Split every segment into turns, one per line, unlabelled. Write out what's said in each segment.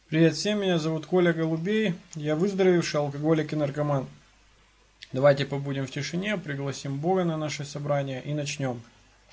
Привет всем, меня зовут Коля Голубей, я выздоровевший алкоголик и наркоман. Давайте побудем в тишине, пригласим Бога на наше собрание и начнем.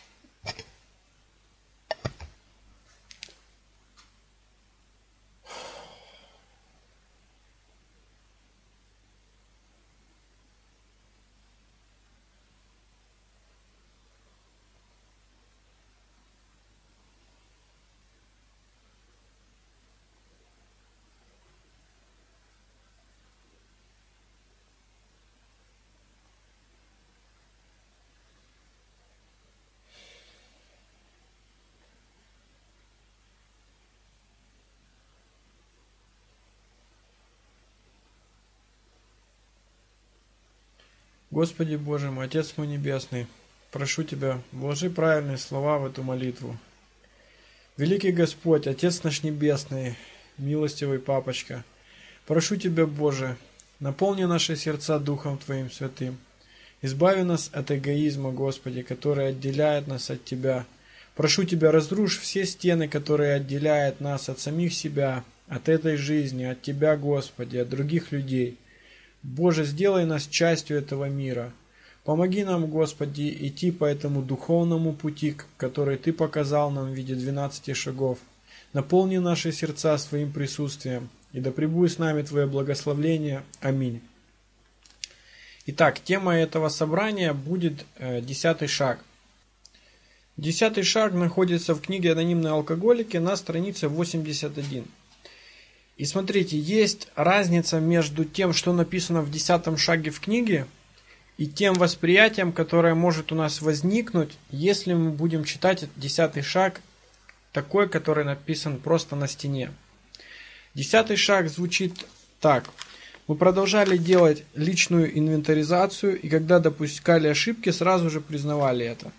Господи Боже мой, Отец мой Небесный, прошу Тебя, вложи правильные слова в эту молитву. Великий Господь, Отец наш Небесный, милостивый Папочка, прошу Тебя, Боже, наполни наши сердца Духом Твоим Святым. Избави нас от эгоизма, Господи, который отделяет нас от Тебя. Прошу Тебя, разрушь все стены, которые отделяют нас от самих себя, от этой жизни, от Тебя, Господи, от других людей. Боже, сделай нас частью этого мира. Помоги нам, Господи, идти по этому духовному пути, который Ты показал нам в виде 12 шагов. Наполни наши сердца Своим присутствием, и да пребудет с нами Твое благословление. Аминь. Итак, тема этого собрания будет 10 шаг. 10 шаг находится в книге «Анонимные алкоголики» на странице 81. И смотрите, есть разница между тем, что написано в 10 шаге в книге, и тем восприятием, которое может у нас возникнуть, если мы будем читать 10 шаг, такой, который написан просто на стене. 10 шаг звучит так. Мы продолжали делать личную инвентаризацию, и когда допускали ошибки, сразу же признавали это.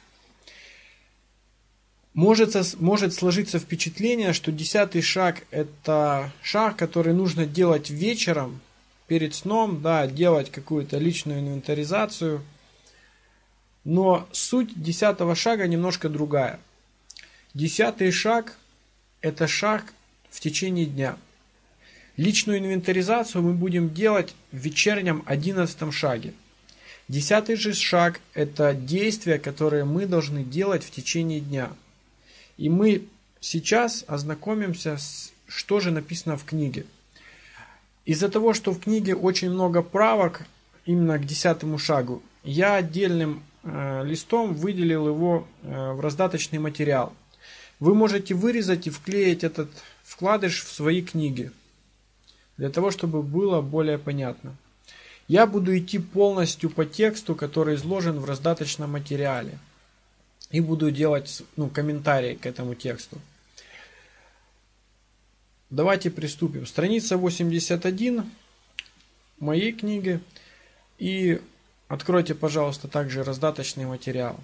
Может сложиться впечатление, что 10 шаг – это шаг, который нужно делать вечером, перед сном, да, делать какую-то личную инвентаризацию. Но суть 10 шага немножко другая. 10 шаг – это шаг в течение дня. Личную инвентаризацию мы будем делать в вечернем 11 шаге. 10 же шаг – это действия, которые мы должны делать в течение дня. И мы сейчас ознакомимся с, что же написано в книге. Из-за того, что в книге очень много правок именно к 10 шагу, я отдельным листом выделил его в раздаточный материал. Вы можете вырезать и вклеить этот вкладыш в свои книги, для того, чтобы было более понятно. Я буду идти полностью по тексту, который изложен в раздаточном материале. И буду делать комментарии к этому тексту. Давайте приступим. Страница 81 моей книги. И откройте, пожалуйста, также раздаточный материал.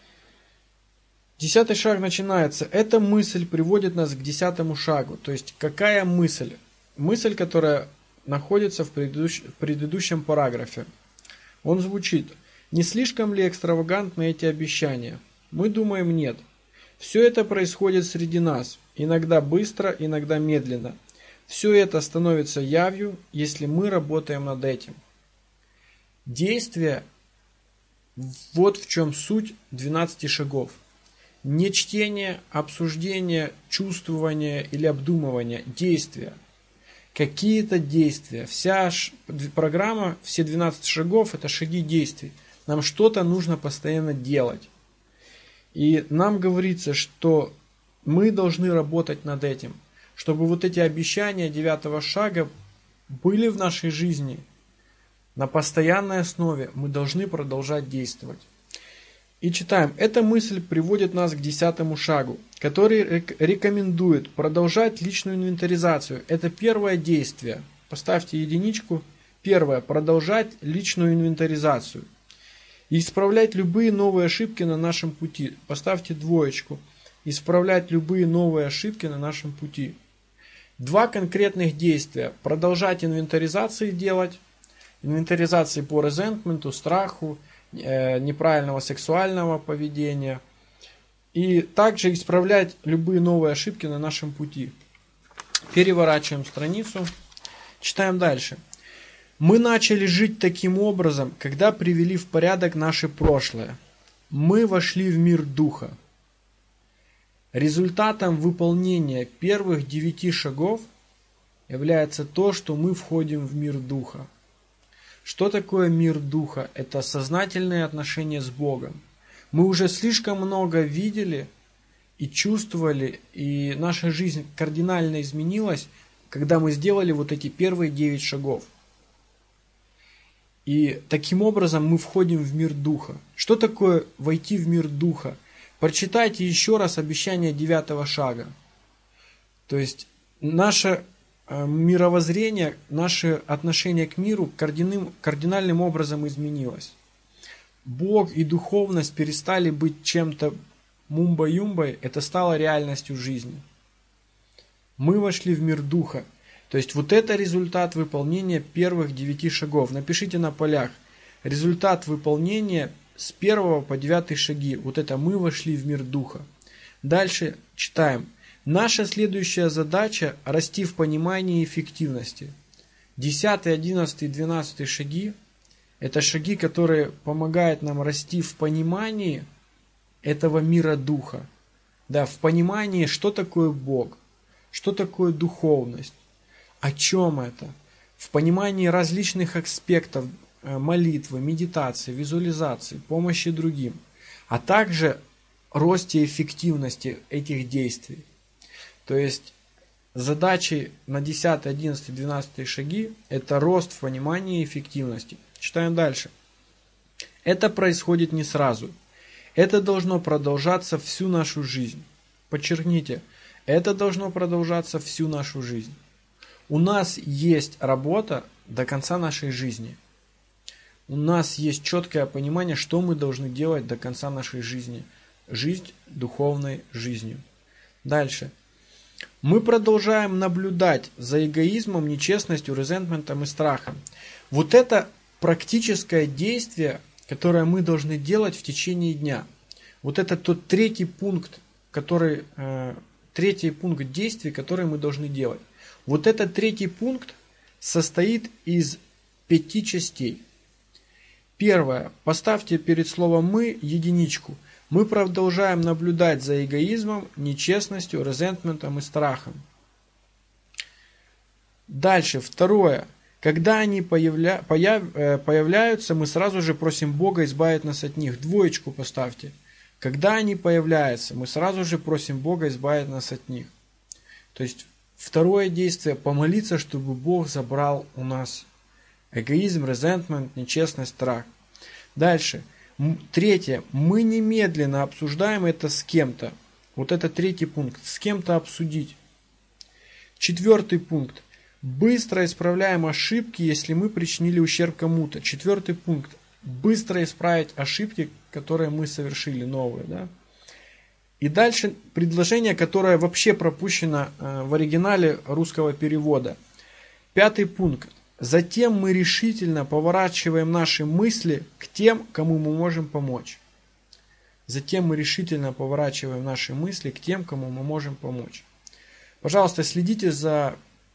10 шаг начинается. Эта мысль приводит нас к 10 шагу. То есть, какая мысль? Мысль, которая находится в предыдущем параграфе. Он звучит. Не слишком ли экстравагантны эти обещания? Мы думаем, нет. Все это происходит среди нас, иногда быстро, иногда медленно. Все это становится явью, если мы работаем над этим. Действие – вот в чем суть 12 шагов. Не чтение, обсуждение, чувствование или обдумывание. Действия. Какие-то действия. Вся программа, все 12 шагов – это шаги действий. Нам что-то нужно постоянно делать. И нам говорится, что мы должны работать над этим, чтобы вот эти обещания 9 шага были в нашей жизни на постоянной основе. Мы должны продолжать действовать. И читаем. Эта мысль приводит нас к 10 шагу, который рекомендует продолжать личную инвентаризацию. Это первое действие. Поставьте единичку. Первое. Продолжать личную инвентаризацию. И исправлять любые новые ошибки на нашем пути. Поставьте двоечку. Исправлять любые новые ошибки на нашем пути. 2 конкретных действия. Продолжать инвентаризации делать. Инвентаризации по резентменту, страху, неправильного сексуального поведения. И также исправлять любые новые ошибки на нашем пути. Переворачиваем страницу. Читаем дальше. Мы начали жить таким образом, когда привели в порядок наше прошлое. Мы вошли в мир Духа. Результатом выполнения первых 9 шагов является то, что мы входим в мир Духа. Что такое мир Духа? Это сознательные отношения с Богом. Мы уже слишком много видели и чувствовали, и наша жизнь кардинально изменилась, когда мы сделали вот эти первые 9 шагов. И таким образом мы входим в мир Духа. Что такое войти в мир Духа? Прочитайте еще раз обещание 9 шага. То есть наше мировоззрение, наше отношение к миру кардинальным образом изменилось. Бог и духовность перестали быть чем-то мумба-юмбой, это стало реальностью жизни. Мы вошли в мир Духа. То есть вот это результат выполнения первых 9 шагов. Напишите на полях. Результат выполнения с 1 по 9 шаги. Вот это мы вошли в мир Духа. Дальше читаем. Наша следующая задача – расти в понимании и эффективности. 10, 11 и 12 шаги – это шаги, которые помогают нам расти в понимании этого мира Духа. Да, в понимании, что такое Бог, что такое духовность, о чем это. В понимании различных аспектов молитвы, медитации, визуализации, помощи другим, а также росте эффективности этих действий. То есть задачи на 10, 11, 12 шаги – это рост в понимании и эффективности. Читаем дальше. Это происходит не сразу. Это должно продолжаться всю нашу жизнь. Подчеркните, это должно продолжаться всю нашу жизнь. У нас есть работа до конца нашей жизни. У нас есть четкое понимание, что мы должны делать до конца нашей жизни. Жизнь духовной жизнью. Дальше. Мы продолжаем наблюдать за эгоизмом, нечестностью, резентментом и страхом. Вот это практическое действие, которое мы должны делать в течение дня. Вот это тот третий пункт действий, который мы должны делать. Вот этот третий пункт состоит из 5 частей. Первое. Поставьте перед словом «мы» единичку. Мы продолжаем наблюдать за эгоизмом, нечестностью, резентментом и страхом. Дальше. Второе. Когда они появляются, мы сразу же просим Бога избавить нас от них. 2 поставьте. Когда они появляются, мы сразу же просим Бога избавить нас от них. То есть второе действие – помолиться, чтобы Бог забрал у нас эгоизм, резентмент, нечестность, страх. Дальше. 3. Мы немедленно обсуждаем это с кем-то. Вот это 3 пункт. С кем-то обсудить. 4 пункт. Быстро исправляем ошибки, если мы причинили ущерб кому-то. 4 пункт. Быстро исправить ошибки, которые мы совершили, новые. Да? И дальше предложение, которое вообще пропущено в оригинале русского перевода. 5 пункт. Затем мы решительно поворачиваем наши мысли к тем, кому мы можем помочь. Затем мы решительно поворачиваем наши мысли к тем, кому мы можем помочь. Пожалуйста, следите за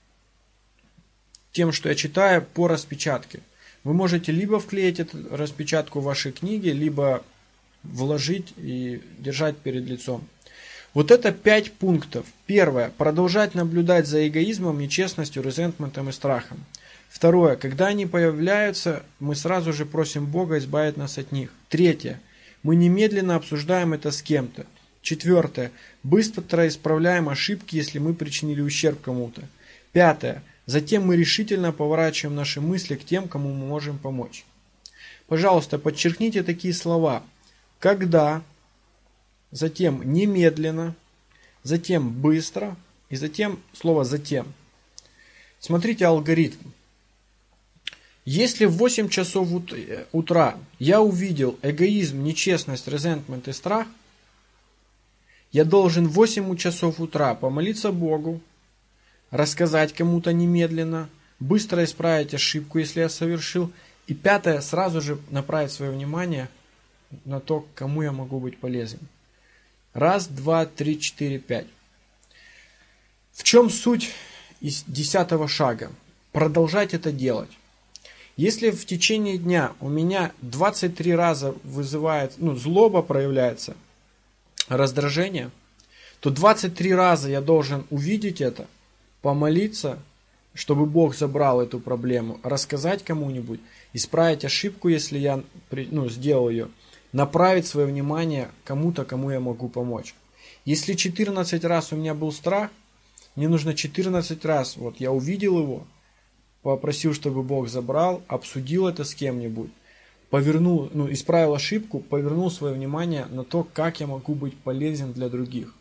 тем, что я читаю по распечатке. Вы можете либо вклеить эту распечатку в ваши книги, либо вложить и держать перед лицом. Вот это 5 пунктов. Первое. Продолжать наблюдать за эгоизмом, нечестностью, резентментом и страхом. Второе. Когда они появляются, мы сразу же просим Бога избавить нас от них. 3. Мы немедленно обсуждаем это с кем-то. 4. Быстро исправляем ошибки, если мы причинили ущерб кому-то. 5. Затем мы решительно поворачиваем наши мысли к тем, кому мы можем помочь. Пожалуйста, подчеркните такие слова. Когда, затем немедленно, затем быстро и затем слово «затем». Смотрите алгоритм. Если в 8 часов утра я увидел эгоизм, нечестность, резентмент и страх, я должен в 8 часов утра помолиться Богу, рассказать кому-то немедленно, быстро исправить ошибку, если я совершил. И 5, сразу же направить свое внимание на то, кому я могу быть полезен. 1, 2, 3, 4, 5. В чем суть из 10-го шага. Продолжать это делать. Если в течение дня у меня 23 раза вызывает, злоба проявляется, раздражение, то 23 раза я должен увидеть это, помолиться, чтобы Бог забрал эту проблему, рассказать кому-нибудь, исправить ошибку, если я сделал ее, направить свое внимание кому-то, кому я могу помочь. Если 14 раз у меня был страх, мне нужно 14 раз, я увидел его, попросил, чтобы Бог забрал, обсудил это с кем-нибудь, исправил ошибку, повернул свое внимание на то, как я могу быть полезен для других.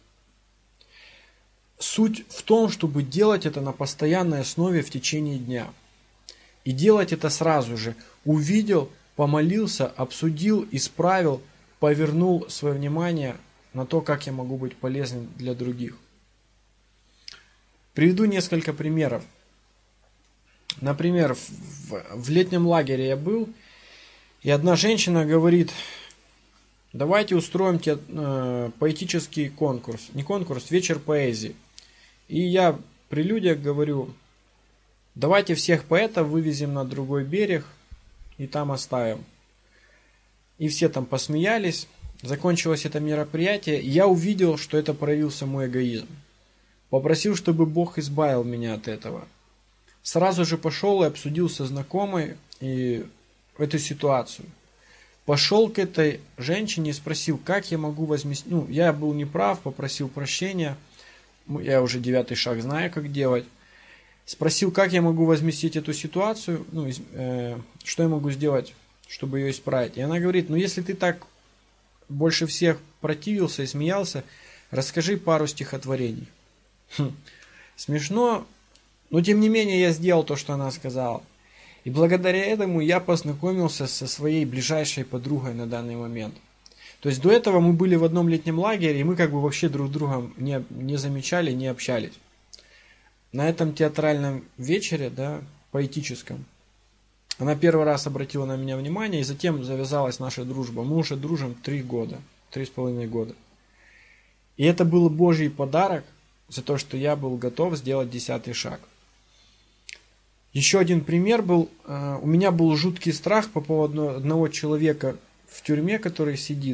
Суть в том, чтобы делать это на постоянной основе в течение дня. И делать это сразу же. Увидел, помолился, обсудил, исправил, повернул свое внимание на то, как я могу быть полезен для других. Приведу несколько примеров. Например, в летнем лагере я был, и одна женщина говорит: давайте устроим поэтический конкурс. Не конкурс, вечер поэзии. И я при людях говорю: давайте всех поэтов вывезем на другой берег и там оставим. И все там посмеялись. Закончилось это мероприятие, и я увидел, что это проявился мой эгоизм. Попросил, чтобы Бог избавил меня от этого. Сразу же пошел и обсудил со знакомой эту ситуацию. Пошел к этой женщине и спросил, как я могу возместить. Я был неправ, попросил прощения. Я уже 9-й шаг знаю, как делать. Спросил, как я могу возместить эту ситуацию, что я могу сделать, чтобы ее исправить. И она говорит: если ты так больше всех противился и смеялся, расскажи пару стихотворений. Смешно, но тем не менее я сделал то, что она сказала. И благодаря этому я познакомился со своей ближайшей подругой на данный момент. То есть до этого мы были в одном летнем лагере, и мы вообще друг друга не замечали, не общались. На этом театральном вечере, поэтическом, она первый раз обратила на меня внимание, и затем завязалась наша дружба. Мы уже дружим 3,5 года. И это был Божий подарок за то, что я был готов сделать 10-й шаг. Еще один пример был. У меня был жуткий страх по поводу одного человека в тюрьме, который сидит.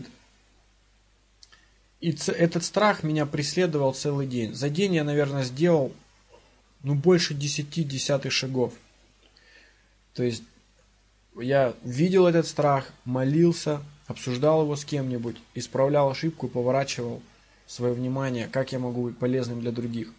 И этот страх меня преследовал целый день. За день я, наверное, сделал больше 10 10-х шагов. То есть я видел этот страх, молился, обсуждал его с кем-нибудь, исправлял ошибку, поворачивал свое внимание, как я могу быть полезным для других.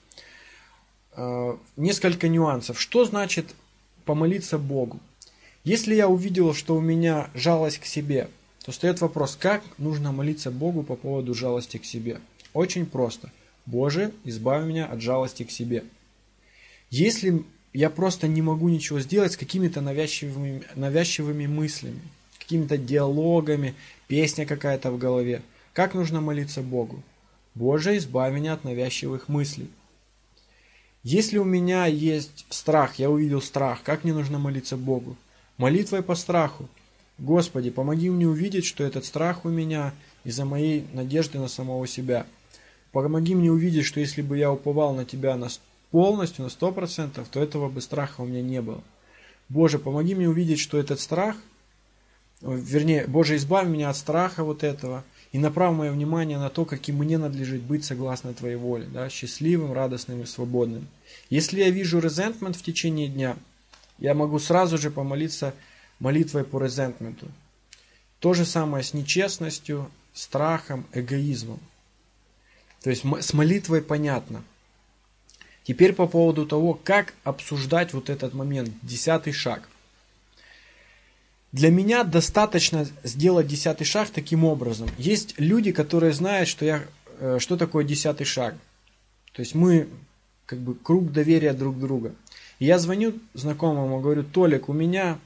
Несколько нюансов. Что значит помолиться Богу? Если я увидел, что у меня жалость к себе, то встает вопрос, как нужно молиться Богу по поводу жалости к себе. Очень просто. Боже, избавь меня от жалости к себе. Если я просто не могу ничего сделать с какими-то навязчивыми мыслями, какими-то диалогами, песня какая-то в голове, как нужно молиться Богу? Боже, избавь меня от навязчивых мыслей. Если у меня есть страх, я увидел страх, как мне нужно молиться Богу? Молитвой по страху. Господи, помоги мне увидеть, что этот страх у меня из-за моей надежды на самого себя. Помоги мне увидеть, что если бы я уповал на Тебя полностью, на 100%, то этого бы страха у меня не было. Боже, помоги мне увидеть, что этот страх, Боже, избавь меня от страха этого и направь мое внимание на то, каким мне надлежит быть согласно Твоей воле, счастливым, радостным и свободным. Если я вижу resentment в течение дня, я могу сразу же помолиться молитвой по resentment. То же самое с нечестностью, страхом, эгоизмом. То есть с молитвой понятно. Теперь по поводу того, как обсуждать этот момент, 10-й шаг. Для меня достаточно сделать 10-й шаг таким образом. Есть люди, которые знают, что такое 10-й шаг. То есть мы круг доверия друг друга. И я звоню знакомому, говорю: Толик, у меня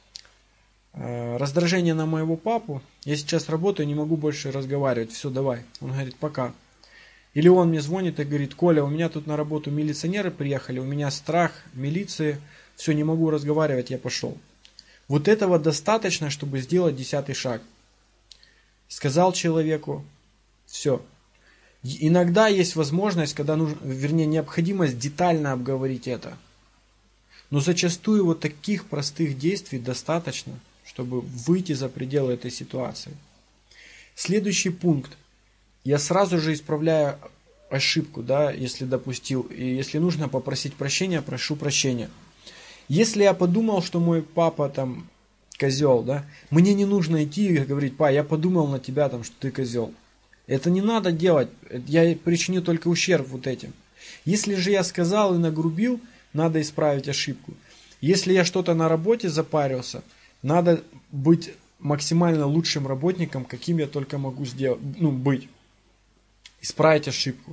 раздражение на моего папу, я сейчас работаю, не могу больше разговаривать, все, давай. Он говорит: пока. Или он мне звонит и говорит: Коля, у меня тут на работу милиционеры приехали, у меня страх милиции, все, не могу разговаривать, я пошел. Этого достаточно, чтобы сделать 10-й шаг. Сказал человеку, все. Иногда есть возможность, когда нужно, вернее, необходимость детально обговорить это. Но зачастую вот таких простых действий достаточно, чтобы выйти за пределы этой ситуации. Следующий пункт. Я сразу же исправляю ошибку, да, если допустил. И если нужно попросить прощения, прошу прощения. Если я подумал, что мой папа там козел, да, мне не нужно идти и говорить: па, я подумал на тебя там, что ты козел. Это не надо делать, я причиню только ущерб вот этим. Если же я сказал и нагрубил, надо исправить ошибку. Если я что-то на работе запарился, надо быть максимально лучшим работником, каким я только могу сделать, быть. Исправить ошибку.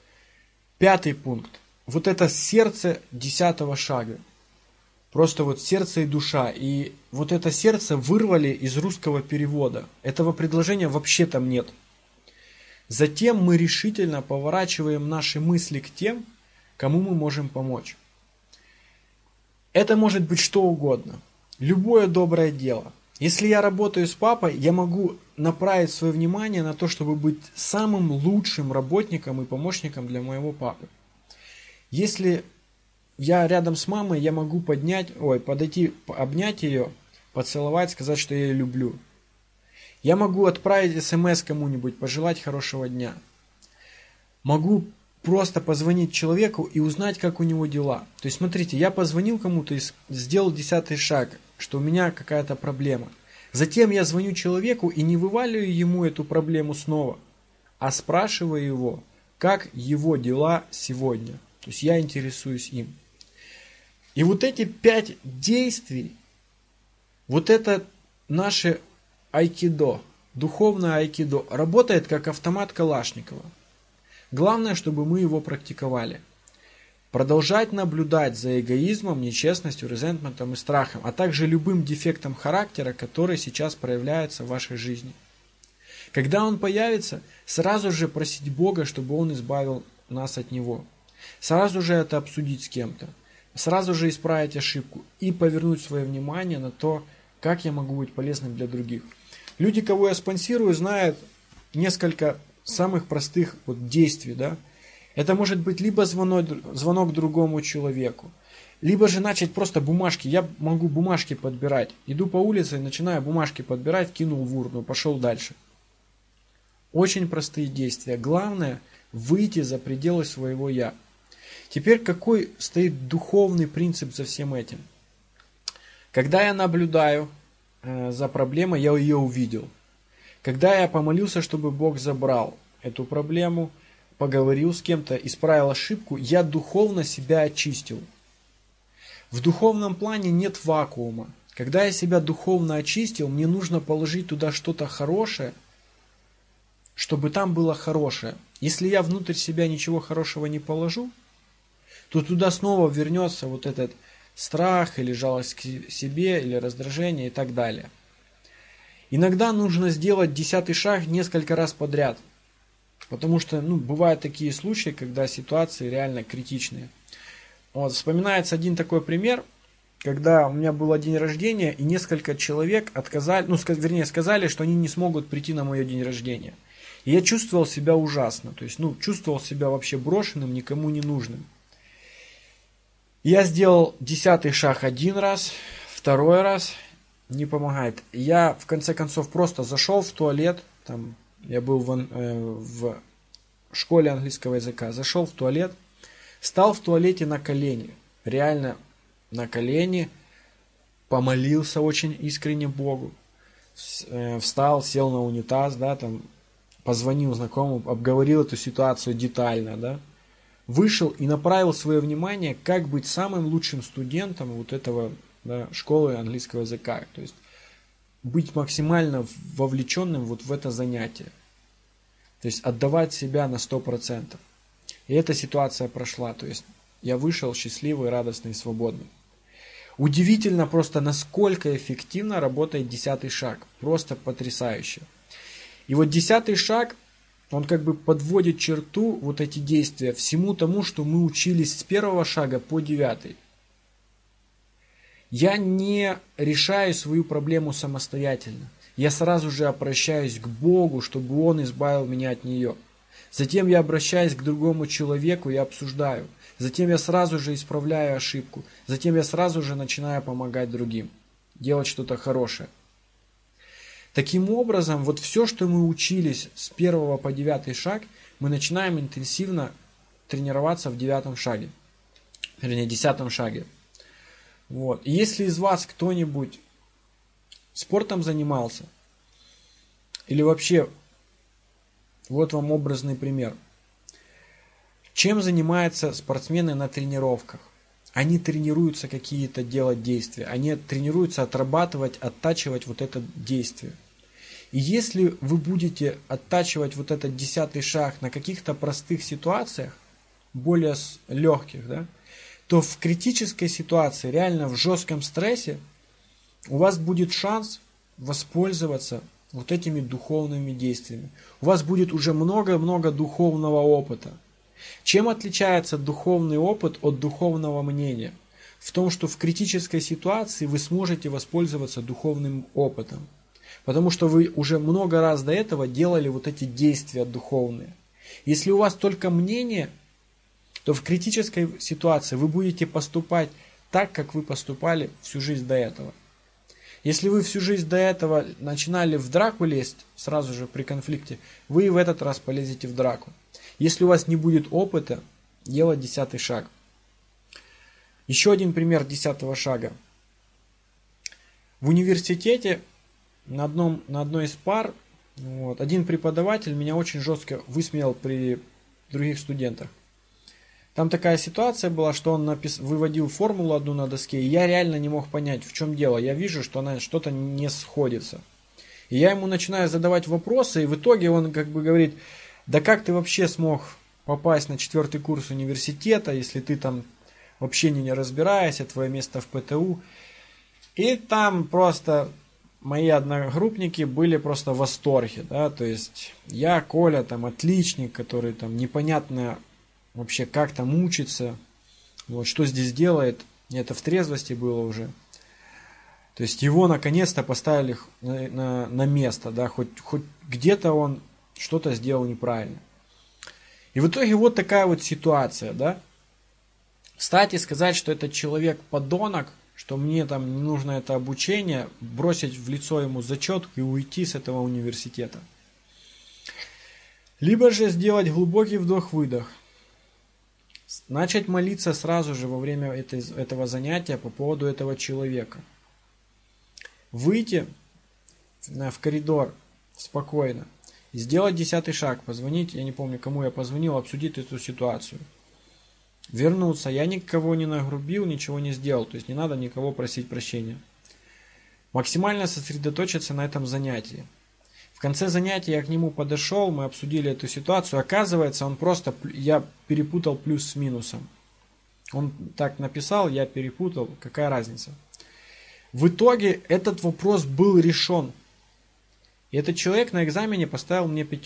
5 пункт. Вот это сердце 10 шага. Просто вот сердце и душа. И вот это сердце вырвали из русского перевода. Этого предложения вообще там нет. Затем мы решительно поворачиваем наши мысли к тем, кому мы можем помочь. Это может быть что угодно. Любое доброе дело. Если я работаю с папой, я могу направить свое внимание на то, чтобы быть самым лучшим работником и помощником для моего папы. Если я рядом с мамой, я могу подойти, обнять ее, поцеловать, сказать, что я ее люблю. Я могу отправить смс кому-нибудь, пожелать хорошего дня. Могу просто позвонить человеку и узнать, как у него дела. То есть, смотрите, я позвонил кому-то и сделал 10 шаг, что у меня какая-то проблема. Затем я звоню человеку и не вываливаю ему эту проблему снова, а спрашиваю его, как его дела сегодня. То есть, я интересуюсь им. И вот эти 5 действий, вот это наше айкидо, духовное айкидо, работает как автомат Калашникова. Главное, чтобы мы его практиковали. Продолжать наблюдать за эгоизмом, нечестностью, резентментом и страхом, а также любым дефектом характера, который сейчас проявляется в вашей жизни. Когда он появится, сразу же просить Бога, чтобы он избавил нас от него. Сразу же это обсудить с кем-то. Сразу же исправить ошибку и повернуть свое внимание на то, как я могу быть полезным для других. Люди, кого я спонсирую, знают несколько самых простых действий. Да? Это может быть либо звонок другому человеку, либо же начать просто бумажки. Я могу бумажки подбирать. Иду по улице, начинаю бумажки подбирать, кинул в урну, пошел дальше. Очень простые действия. Главное выйти за пределы своего «я». Теперь какой стоит духовный принцип за всем этим? Когда я наблюдаю за проблемой, я ее увидел. Когда я помолился, чтобы Бог забрал эту проблему, поговорил с кем-то, исправил ошибку, я духовно себя очистил. В духовном плане нет вакуума. Когда я себя духовно очистил, мне нужно положить туда что-то хорошее, чтобы там было хорошее. Если я внутрь себя ничего хорошего не положу, то туда снова вернется вот этот страх или жалость к себе, или раздражение и так далее. Иногда нужно сделать 10 шаг несколько раз подряд. Потому что бывают такие случаи, когда ситуации реально критичные. Вспоминается один такой пример, когда у меня был день рождения, и несколько человек сказали, что они не смогут прийти на мой день рождения. И я чувствовал себя ужасно. То есть, чувствовал себя вообще брошенным, никому не нужным. Я сделал 10 шаг 1 раз, 2 раз, не помогает. Я в конце концов просто зашел в туалет, там я был в школе английского языка, зашел в туалет, стал в туалете на колени, реально на колени, помолился очень искренне Богу, встал, сел на унитаз, да, там, позвонил знакомым, обговорил эту ситуацию детально, да, вышел и направил свое внимание, как быть самым лучшим студентом вот этого школы английского языка. То есть быть максимально вовлеченным вот в это занятие. То есть отдавать себя на 100%. И эта ситуация прошла. То есть я вышел счастливый, радостный и свободный. Удивительно просто, насколько эффективно работает 10 шаг. Просто потрясающе. И вот 10 шаг, он как бы подводит черту, вот эти действия, всему тому, что мы учились с 1 шага по 9. Я не решаю свою проблему самостоятельно. Я сразу же обращаюсь к Богу, чтобы Он избавил меня от нее. Затем я обращаюсь к другому человеку и обсуждаю. Затем я сразу же исправляю ошибку. Затем я сразу же начинаю помогать другим. Делать что-то хорошее. Таким образом, вот все, что мы учились с 1 по 9 шаг, мы начинаем интенсивно тренироваться в 9 шаге. Вернее, 10 шаге. Вот. И если из вас кто-нибудь спортом занимался, или вообще, вот вам образный пример. Чем занимаются спортсмены на тренировках? Они тренируются какие-то делать действия. Они тренируются отрабатывать, оттачивать вот это действие. И если вы будете оттачивать вот этот 10 шаг на каких-то простых ситуациях, более легких, да, то в критической ситуации, реально в жестком стрессе, у вас будет шанс воспользоваться вот этими духовными действиями. У вас будет уже много-много духовного опыта. Чем отличается духовный опыт от духовного мнения? В том, что в критической ситуации вы сможете воспользоваться духовным опытом. Потому что вы уже много раз до этого делали вот эти действия духовные. Если у вас только мнение, то в критической ситуации вы будете поступать так, как вы поступали всю жизнь до этого. Если вы всю жизнь до этого начинали в драку лезть, сразу же при конфликте, вы и в этот раз полезете в драку. Если у вас не будет опыта, делать 10 шаг. Еще один пример 10 шага. В университете на одной из пар один преподаватель меня очень жестко высмеял при других студентах. Там такая ситуация была, что он выводил формулу одну на доске, и я реально не мог понять, в чем дело. Я вижу, что она что-то не сходится. И я ему начинаю задавать вопросы, и в итоге он как бы говорит: да как ты вообще смог попасть на 4 курс университета, если ты там вообще не разбираешься, твое место в ПТУ. И там просто мои одногруппники были просто в восторге, да, то есть я, Коля, там отличник, который там непонятно вообще как там учится, вот, что здесь делает, это в трезвости было уже. То есть его наконец-то поставили на место, да, хоть где-то он что-то сделал неправильно. И в итоге вот такая вот ситуация, да. Кстати, сказать, что этот человек подонок, что мне там не нужно это обучение, бросить в лицо ему зачетку и уйти с этого университета. Либо же сделать глубокий вдох-выдох. Начать молиться сразу же во время этого занятия по поводу этого человека. Выйти в коридор спокойно. Сделать 10 шаг. Позвонить, я не помню, кому я позвонил, обсудить эту ситуацию. Вернуться. Я никого не нагрубил, ничего не сделал. То есть не надо никого просить прощения. Максимально сосредоточиться на этом занятии. В конце занятия я к нему подошел, мы обсудили эту ситуацию. Оказывается, я перепутал плюс с минусом. Он так написал, я перепутал. Какая разница? В итоге этот вопрос был решен. И этот человек на экзамене поставил мне 5.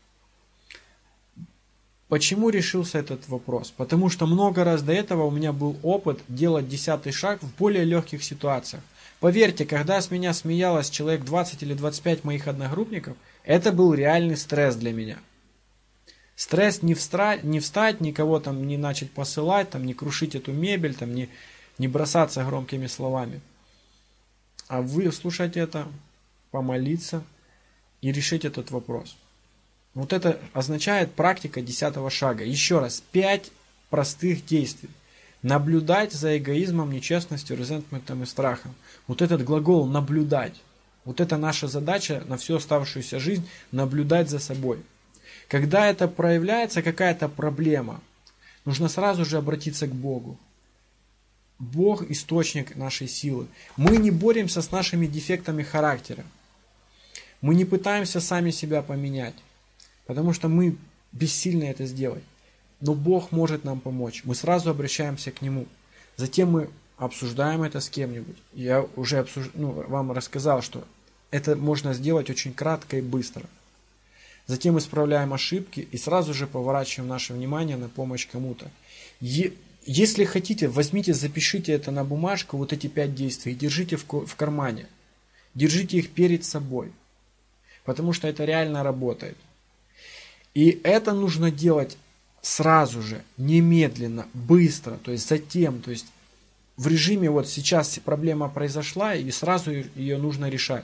Почему решился этот вопрос? Потому что много раз до этого у меня был опыт делать 10 шаг в более легких ситуациях. Поверьте, когда с меня смеялось человек 20 или 25 моих одногруппников, это был реальный стресс для меня. Стресс не встать, никого там не начать посылать, там, не крушить эту мебель, там, не бросаться громкими словами. А вы слушайте это, помолиться и решить этот вопрос. Вот это означает практика 10 шага. Еще раз, 5 простых действий. Наблюдать за эгоизмом, нечестностью, резентментом и страхом. Вот этот глагол «наблюдать». Вот это наша задача на всю оставшуюся жизнь – наблюдать за собой. Когда это проявляется какая-то проблема, нужно сразу же обратиться к Богу. Бог – источник нашей силы. Мы не боремся с нашими дефектами характера. Мы не пытаемся сами себя поменять, потому что мы бессильны это сделать. Но Бог может нам помочь. Мы сразу обращаемся к Нему. Затем мы обсуждаем это с кем-нибудь. Я уже вам рассказал, что это можно сделать очень кратко и быстро. Затем исправляем ошибки и сразу же поворачиваем наше внимание на помощь кому-то. Если хотите, возьмите, запишите это на бумажку, вот эти 5 действий, и держите в кармане. Держите их перед собой. Потому что это реально работает. И это нужно делать сразу же, немедленно, быстро, то есть затем, то есть в режиме вот сейчас проблема произошла и сразу ее нужно решать.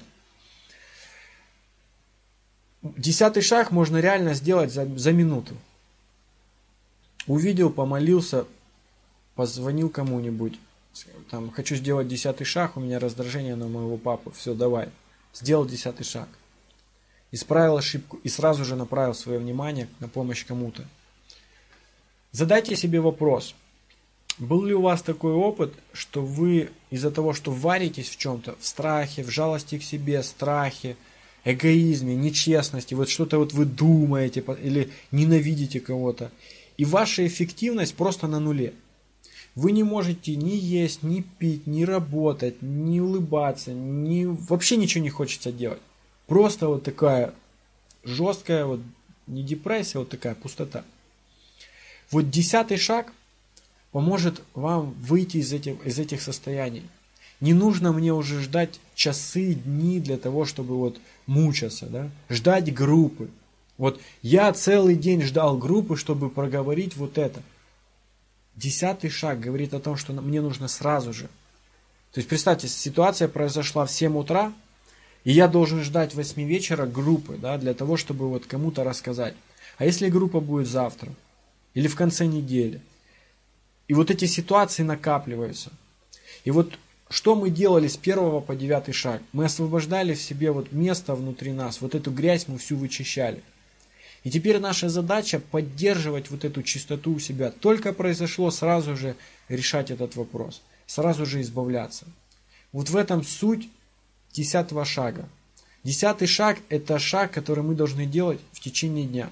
10-й шаг можно реально сделать за минуту. Увидел, помолился, позвонил кому-нибудь. Там, хочу сделать 10-й шаг, у меня раздражение на моего папу. Все, давай. Сделал 10-й шаг. Исправил ошибку и сразу же направил свое внимание на помощь кому-то. Задайте себе вопрос. Был ли у вас такой опыт, что вы из-за того, что варитесь в чем-то, в страхе, в жалости к себе, страхе, эгоизме, нечестности, вот что-то вот вы думаете или ненавидите кого-то, и ваша эффективность просто на нуле. Вы не можете ни есть, ни пить, ни работать, ни улыбаться, вообще ничего не хочется делать. Просто вот такая жесткая, вот не депрессия, вот такая пустота. Вот 10-й шаг поможет вам выйти из этих состояний. Не нужно мне уже ждать часы, дни для того, чтобы вот мучаться, да? Ждать группы. Вот я целый день ждал группы, чтобы проговорить вот это. 10-й шаг говорит о том, что мне нужно сразу же. То есть представьте, ситуация произошла в 7 утра, и я должен ждать 8 вечера группы, да, для того, чтобы вот кому-то рассказать. А если группа будет завтра? Или в конце недели? И вот эти ситуации накапливаются. И вот что мы делали с 1 по 9 шаг? Мы освобождали в себе вот место внутри нас, вот эту грязь мы всю вычищали. И теперь наша задача поддерживать вот эту чистоту у себя. Только произошло, сразу же решать этот вопрос. Сразу же избавляться. Вот в этом суть 10-го шага. 10-й шаг – это шаг, который мы должны делать в течение дня.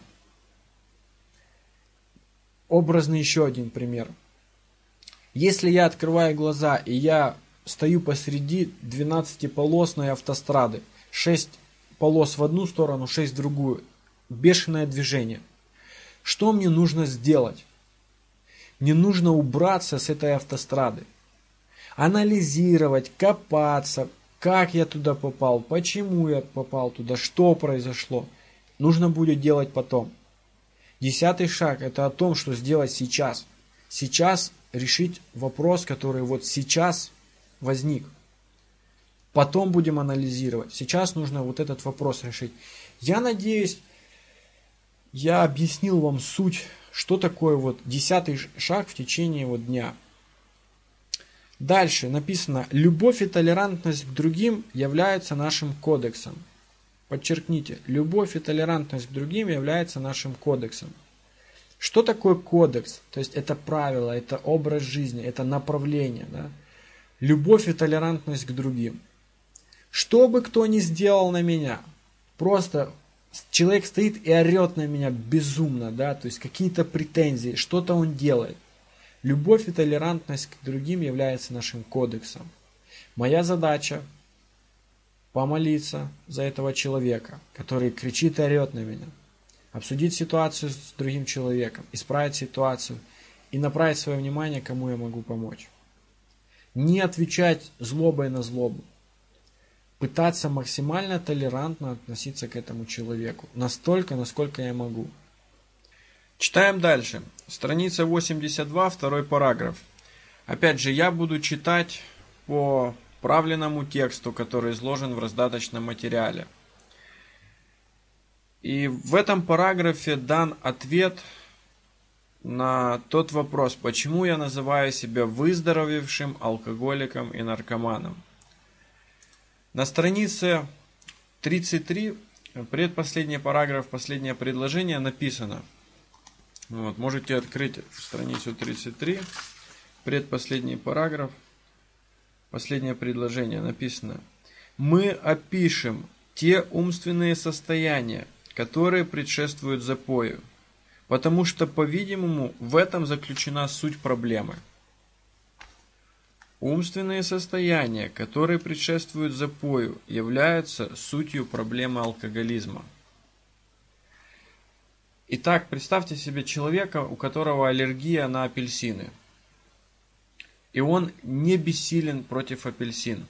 Образный еще один пример. Если я открываю глаза и я стою посреди 12-полосной автострады, 6 полос в одну сторону, 6 в другую, бешеное движение. Что мне нужно сделать? Мне нужно убраться с этой автострады. Анализировать, копаться, как я туда попал, почему я попал туда, что произошло. Нужно будет делать потом. 10-й шаг – это о том, что сделать сейчас. Сейчас решить вопрос, который вот сейчас возник. Потом будем анализировать. Сейчас нужно вот этот вопрос решить. Я надеюсь, я объяснил вам суть, что такое вот 10-й шаг в течение вот дня. Дальше написано: любовь и толерантность к другим являются нашим кодексом. Подчеркните, любовь и толерантность к другим являются нашим кодексом. Что такое кодекс? То есть это правило, это образ жизни, это направление. Да? Любовь и толерантность к другим. Что бы кто ни сделал на меня, просто человек стоит и орет на меня безумно, да, то есть какие-то претензии, что-то он делает. Любовь и толерантность к другим является нашим кодексом. Моя задача помолиться за этого человека, который кричит и орет на меня, обсудить ситуацию с другим человеком, исправить ситуацию и направить свое внимание, кому я могу помочь. Не отвечать злобой на злобу. Пытаться максимально толерантно относиться к этому человеку. Настолько, насколько я могу. Читаем дальше. Страница 82, второй параграф. Опять же, я буду читать по правленному тексту, который изложен в раздаточном материале. И в этом параграфе дан ответ на тот вопрос, почему я называю себя выздоровевшим алкоголиком и наркоманом. На странице 33, предпоследний параграф, последнее предложение написано. Вот, можете открыть страницу 33, предпоследний параграф, последнее предложение написано. Мы опишем те умственные состояния, которые предшествуют запою, потому что, по-видимому, в этом заключена суть проблемы. Умственные состояния, которые предшествуют запою, являются сутью проблемы алкоголизма. Итак, представьте себе человека, у которого аллергия на апельсины. И он не бессилен против апельсин.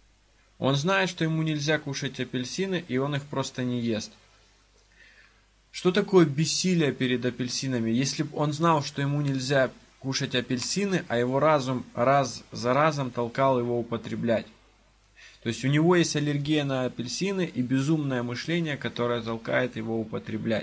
Он знает, что ему нельзя кушать апельсины, и он их просто не ест.
Что такое бессилие перед апельсинами? Если бы он знал, что ему нельзя кушать апельсины, а его разум раз за разом толкал его употреблять. То есть у него есть аллергия на апельсины и безумное мышление, которое толкает его употреблять.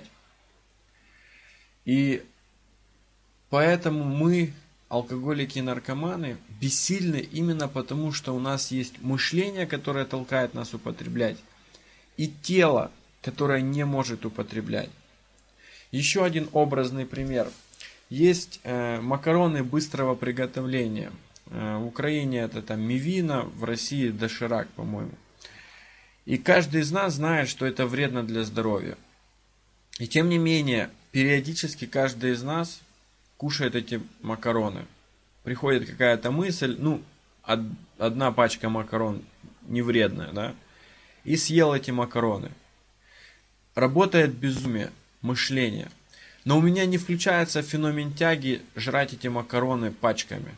И поэтому мы, алкоголики и наркоманы, бессильны именно потому, что у нас есть мышление, которое толкает нас употреблять, и тело, которое не может употреблять. Еще один образный пример. Есть макароны быстрого приготовления. В Украине это там мивина, в России доширак, по-моему. И каждый из нас знает, что это вредно для здоровья. И тем не менее, периодически каждый из нас кушает эти макароны. Приходит какая-то мысль, одна пачка макарон не вредная, да? И съел эти макароны. Работает безумие, мышление. Но у меня не включается феномен тяги жрать эти макароны пачками.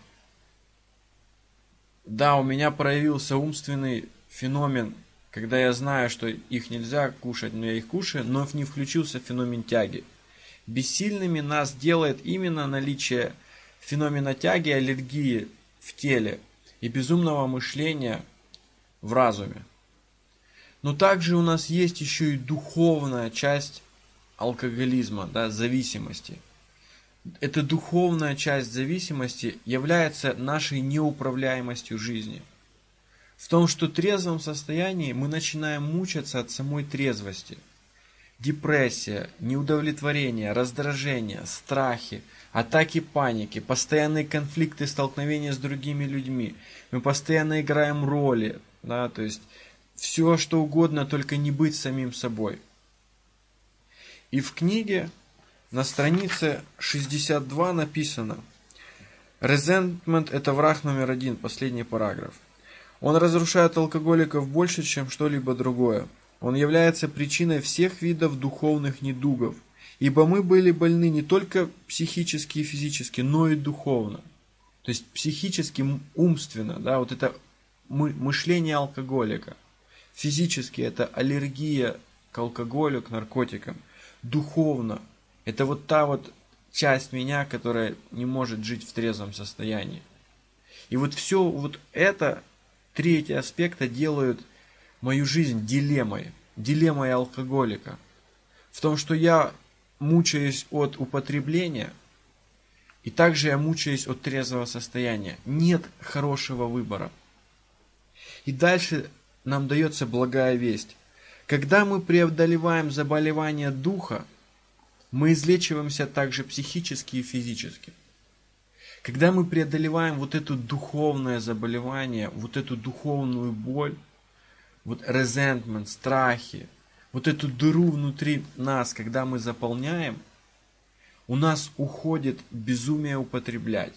Да, у меня проявился умственный феномен, когда я знаю, что их нельзя кушать, но я их кушаю, но не включился феномен тяги. Бессильными нас делает именно наличие феномена тяги, аллергии в теле и безумного мышления в разуме. Но также у нас есть еще и духовная часть алкоголизма, да, зависимости. Эта духовная часть зависимости является нашей неуправляемостью жизни. В том, что в трезвом состоянии мы начинаем мучаться от самой трезвости. Депрессия, неудовлетворение, раздражение, страхи, атаки паники, постоянные конфликты, столкновения с другими людьми. Мы постоянно играем роли, да, то есть все что угодно, только не быть самим собой. И в книге на странице 62 написано: «Resentment – это враг номер один», последний параграф. Он разрушает алкоголиков больше, чем что-либо другое. Он является причиной всех видов духовных недугов, ибо мы были больны не только психически и физически, но и духовно. То есть психически, умственно, да, вот это мышление алкоголика. Физически это аллергия к алкоголю, к наркотикам. Духовно это вот та вот часть меня, которая не может жить в трезвом состоянии. И вот все вот это, три эти аспекта делают мою жизнь дилеммой алкоголика. В том, что я мучаюсь от употребления, и также я мучаюсь от трезвого состояния. Нет хорошего выбора. И дальше нам дается благая весть. Когда мы преодолеваем заболевания духа, мы излечиваемся также психически и физически. Когда мы преодолеваем вот это духовное заболевание, вот эту духовную боль, вот resentment, страхи, вот эту дыру внутри нас, когда мы заполняем, у нас уходит безумие употреблять.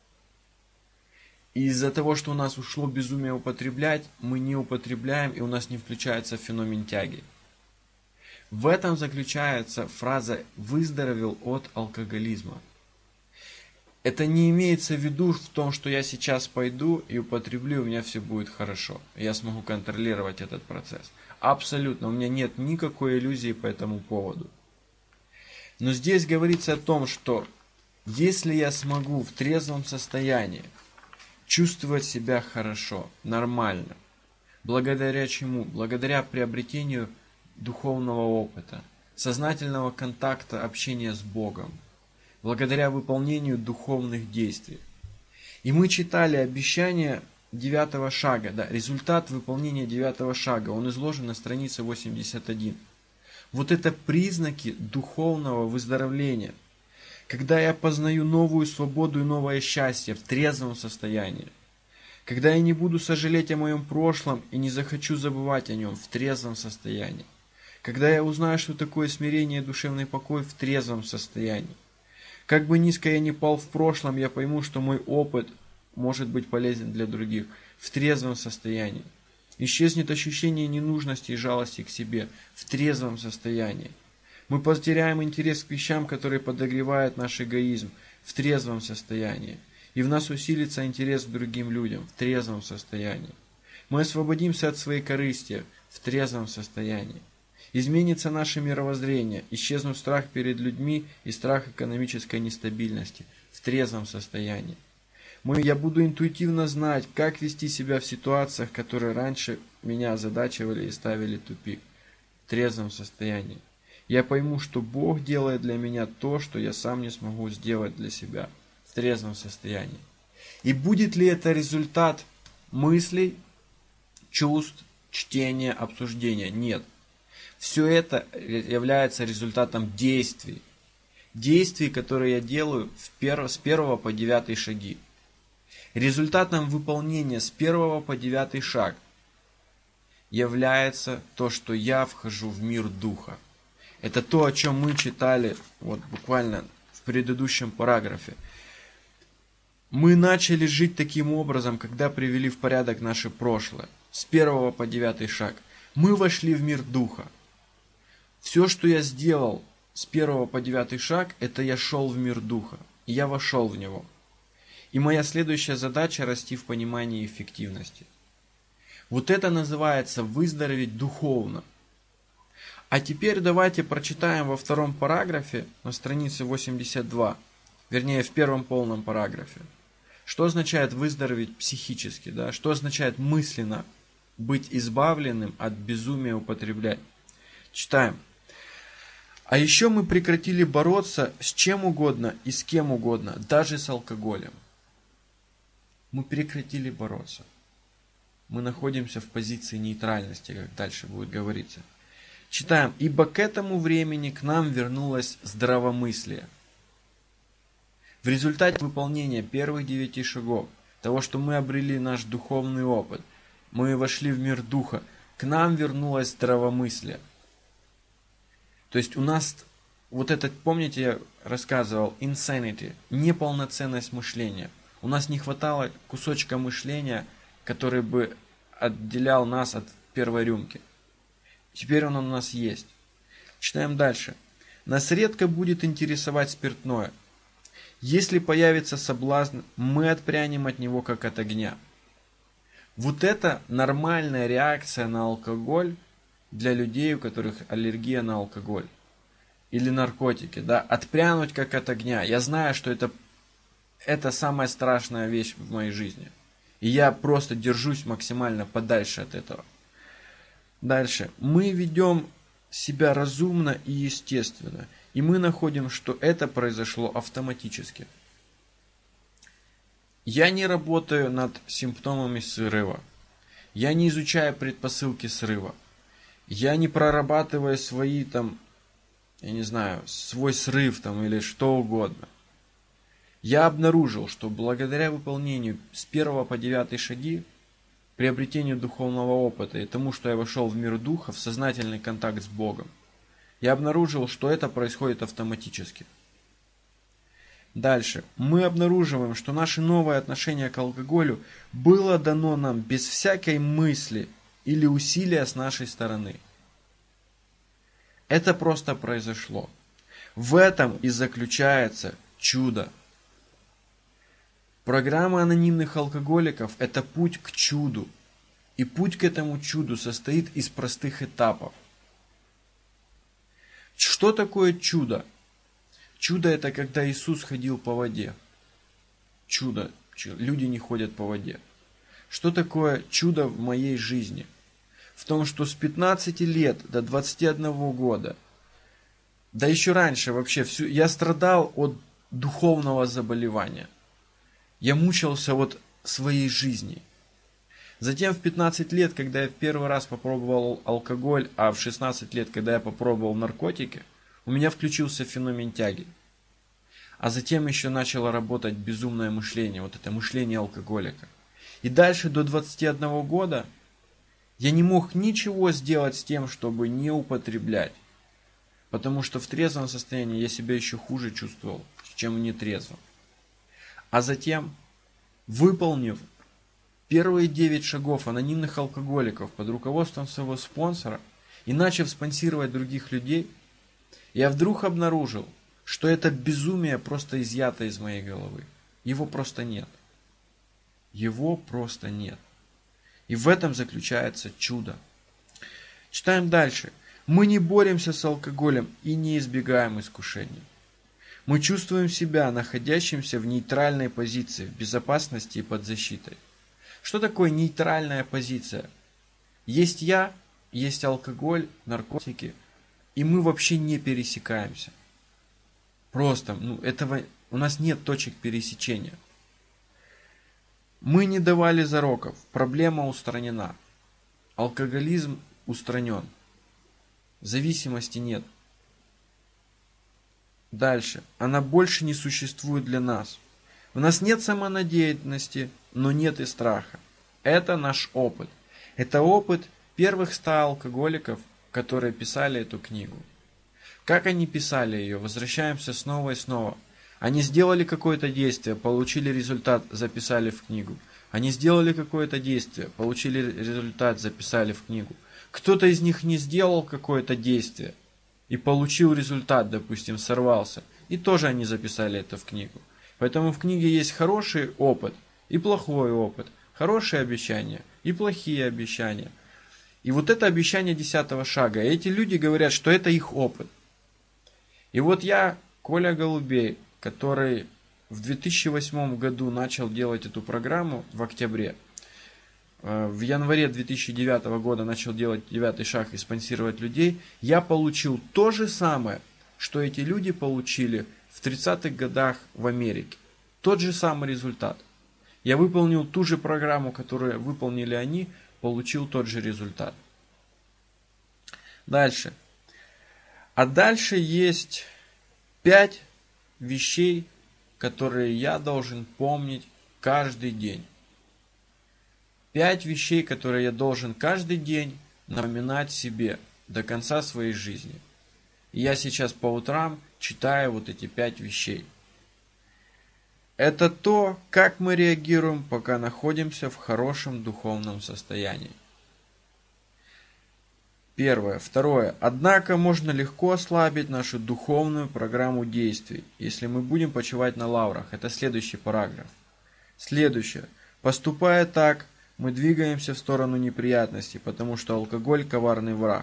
И из-за того, что у нас ушло безумие употреблять, мы не употребляем, и у нас не включается феномен тяги. В этом заключается фраза «выздоровел от алкоголизма». Это не имеется в виду в том, что я сейчас пойду и употреблю, у меня все будет хорошо. Я смогу контролировать этот процесс. Абсолютно, у меня нет никакой иллюзии по этому поводу. Но здесь говорится о том, что если я смогу в трезвом состоянии чувствовать себя хорошо, нормально, благодаря чему? Благодаря приобретению духовного опыта, сознательного контакта, общения с Богом, благодаря выполнению духовных действий. И мы читали обещание 9 шага, да, результат выполнения 9 шага, он изложен на странице 81. Вот это признаки духовного выздоровления. Когда я познаю новую свободу и новое счастье в трезвом состоянии. Когда я не буду сожалеть о моем прошлом и не захочу забывать о нем в трезвом состоянии. Когда я узнаю, что такое смирение и душевный покой в трезвом состоянии. Как бы низко я ни пал в прошлом, я пойму, что мой опыт может быть полезен для других в трезвом состоянии. Исчезнет ощущение ненужности и жалости к себе в трезвом состоянии. Мы потеряем интерес к вещам, которые подогревают наш эгоизм в трезвом состоянии. И в нас усилится интерес к другим людям в трезвом состоянии. Мы освободимся от своей корысти в трезвом состоянии. Изменится наше мировоззрение, исчезнут страх перед людьми и страх экономической нестабильности в трезвом состоянии. Я буду интуитивно знать, как вести себя в ситуациях, которые раньше меня озадачивали и ставили в тупик, в трезвом состоянии. Я пойму, что Бог делает для меня то, что я сам не смогу сделать для себя в трезвом состоянии. И будет ли это результат мыслей, чувств, чтения, обсуждения? Нет. Все это является результатом действий. Действий, которые я делаю с 1 по 9 шаги. Результатом выполнения с 1 по 9 шаг является то, что я вхожу в мир Духа. Это то, о чем мы читали вот буквально в предыдущем параграфе. Мы начали жить таким образом, когда привели в порядок наше прошлое. С 1 по 9 шаг. Мы вошли в мир Духа. Все, что я сделал с 1 по 9 шаг, это я шел в мир Духа. И я вошел в него. И моя следующая задача – расти в понимании эффективности. Вот это называется выздороветь духовно. А теперь давайте прочитаем во втором параграфе на странице 82, вернее в первом полном параграфе. Что означает выздороветь психически, да? Что означает мысленно быть избавленным от безумия употреблять. Читаем. А еще мы прекратили бороться с чем угодно и с кем угодно, даже с алкоголем. Мы прекратили бороться. Мы находимся в позиции нейтральности, как дальше будет говориться. Читаем. Ибо к этому времени к нам вернулось здравомыслие. В результате выполнения первых 9 шагов, того, что мы обрели наш духовный опыт, мы вошли в мир Духа, к нам вернулось здравомыслие. То есть у нас вот этот, помните, я рассказывал, insanity, неполноценность мышления. У нас не хватало кусочка мышления, который бы отделял нас от первой рюмки. Теперь он у нас есть. Читаем дальше. Нас редко будет интересовать спиртное. Если появится соблазн, мы отпрянем от него, как от огня. Вот это нормальная реакция на алкоголь для людей, у которых аллергия на алкоголь. Или наркотики. Да? Отпрянуть, как от огня. Я знаю, что это самая страшная вещь в моей жизни. И я просто держусь максимально подальше от этого. Дальше. Мы ведем себя разумно и естественно. И мы находим, что это произошло автоматически. Я не работаю над симптомами срыва. Я не изучаю предпосылки срыва. Я не прорабатываю свои свой срыв или что угодно. Я обнаружил, что благодаря выполнению с 1 по 9 шаги, приобретению духовного опыта и тому, что я вошел в мир Духа, в сознательный контакт с Богом, я обнаружил, что это происходит автоматически. Дальше. Мы обнаруживаем, что наше новое отношение к алкоголю было дано нам без всякой мысли или усилия с нашей стороны. Это просто произошло. В этом и заключается чудо. Программа анонимных алкоголиков – это путь к чуду. И путь к этому чуду состоит из простых этапов. Что такое чудо? Чудо – это когда Иисус ходил по воде. Чудо. Люди не ходят по воде. Что такое чудо в моей жизни? В том, что с 15 лет до 21 года, да еще раньше вообще, я страдал от духовного заболевания. Я мучился от своей жизни. Затем в 15 лет, когда я в первый раз попробовал алкоголь, а в 16 лет, когда я попробовал наркотики, у меня включился феномен тяги. А затем еще начало работать безумное мышление, вот это мышление алкоголика. И дальше до 21 года я не мог ничего сделать с тем, чтобы не употреблять. Потому что в трезвом состоянии я себя еще хуже чувствовал, чем в нетрезвом. А затем, выполнив первые 9 шагов анонимных алкоголиков под руководством своего спонсора и начав спонсировать других людей, я вдруг обнаружил, что это безумие просто изъято из моей головы. Его просто нет. Его просто нет. И в этом заключается чудо. Читаем дальше. Мы не боремся с алкоголем и не избегаем искушений. Мы чувствуем себя находящимся в нейтральной позиции, в безопасности и под защитой. Что такое нейтральная позиция? Есть я, есть алкоголь, наркотики, и мы вообще не пересекаемся. Просто, этого у нас нет точек пересечения. Мы не давали зароков, проблема устранена. Алкоголизм устранен. Зависимости нет. Дальше. Она больше не существует для нас. У нас нет самонадеянности, но нет и страха. Это наш опыт. Это опыт первых 100 алкоголиков, которые писали эту книгу. Как они писали ее? Возвращаемся снова и снова. Они сделали какое-то действие, получили результат, записали в книгу. Они сделали какое-то действие, получили результат, записали в книгу. Кто-то из них не сделал какое-то действие и получил результат, допустим, сорвался. И тоже они записали это в книгу. Поэтому в книге есть хороший опыт и плохой опыт. Хорошие обещания и плохие обещания. И вот это обещание 10-го шага. И эти люди говорят, что это их опыт. И вот я, Коля Голубей, который в 2008 году начал делать эту программу в октябре, в январе 2009 года начал делать 9-й шаг и спонсировать людей, я получил то же самое, что эти люди получили в 30-х годах в Америке. Тот же самый результат. Я выполнил ту же программу, которую выполнили они, получил тот же результат. Дальше. А дальше есть 5 вещей, которые я должен помнить каждый день. 5 вещей, которые я должен каждый день напоминать себе до конца своей жизни. И я сейчас по утрам читаю вот эти 5 вещей. Это то, как мы реагируем, пока находимся в хорошем духовном состоянии. Первое. Второе. Однако можно легко ослабить нашу духовную программу действий, если мы будем почивать на лаврах. Это следующий параграф. Следующее. Поступая так, мы двигаемся в сторону неприятностей, потому что алкоголь – коварный враг.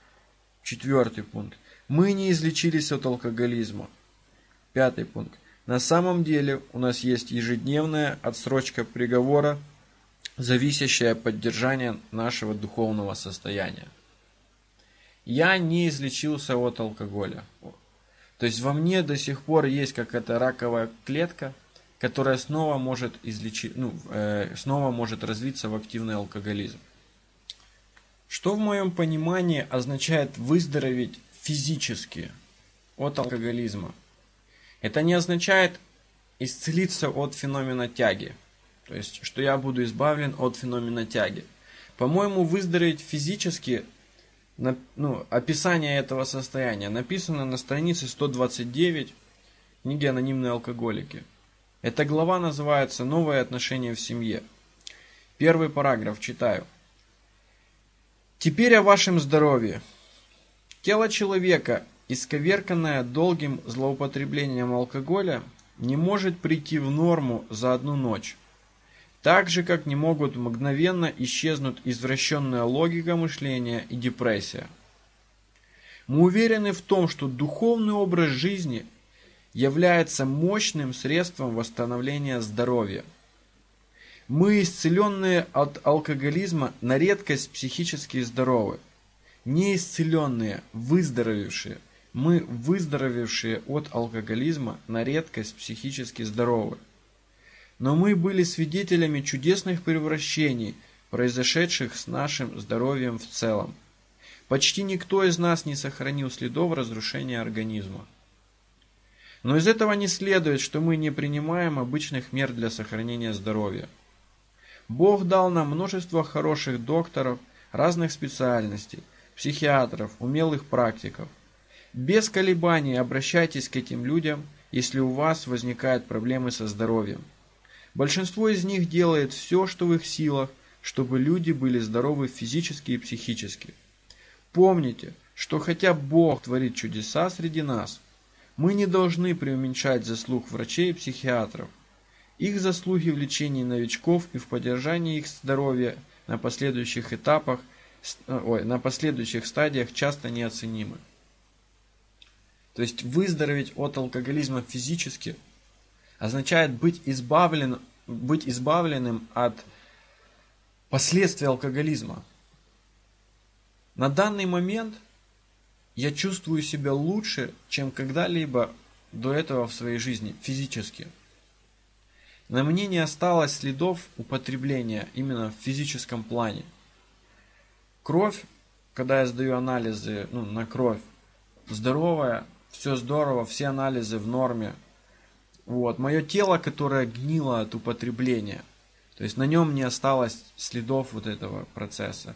4 пункт. Мы не излечились от алкоголизма. 5 пункт. На самом деле у нас есть ежедневная отсрочка приговора, зависящая от поддержания нашего духовного состояния. Я не излечился от алкоголя. То есть во мне до сих пор есть какая-то раковая клетка, которая снова может снова может развиться в активный алкоголизм. Что в моем понимании означает выздороветь физически от алкоголизма? Это не означает исцелиться от феномена тяги. То есть, что я буду избавлен от феномена тяги. По-моему, выздороветь физически, описание этого состояния написано на странице 129 книги «Анонимные алкоголики». Эта глава называется «Новые отношения в семье». 1 параграф читаю. Теперь о вашем здоровье. Тело человека, исковерканное долгим злоупотреблением алкоголя, не может прийти в норму за одну ночь. Так же, как не могут мгновенно исчезнуть извращенная логика мышления и депрессия. Мы уверены в том, что духовный образ жизни является мощным средством восстановления здоровья. Мы, исцеленные от алкоголизма, на редкость психически здоровы. Не исцеленные, выздоровевшие. Мы, выздоровевшие от алкоголизма, на редкость психически здоровы. Но мы были свидетелями чудесных превращений, произошедших с нашим здоровьем в целом. Почти никто из нас не сохранил следов разрушения организма. Но из этого не следует, что мы не принимаем обычных мер для сохранения здоровья. Бог дал нам множество хороших докторов, разных специальностей, психиатров, умелых практиков. Без колебаний обращайтесь к этим людям, если у вас возникают проблемы со здоровьем. Большинство из них делает все, что в их силах, чтобы люди были здоровы физически и психически. Помните, что хотя Бог творит чудеса среди нас, мы не должны преуменьшать заслуг врачей и психиатров. Их заслуги в лечении новичков и в поддержании их здоровья на последующих этапах на последующих стадиях часто неоценимы. То есть выздороветь от алкоголизма физически означает быть избавленным от последствий алкоголизма. На данный момент я чувствую себя лучше, чем когда-либо до этого в своей жизни физически. На мне не осталось следов употребления именно в физическом плане. Кровь, когда я сдаю анализы на кровь, здоровая, все здорово, все анализы в норме. Мое тело, которое гнило от употребления, то есть на нем не осталось следов вот этого процесса.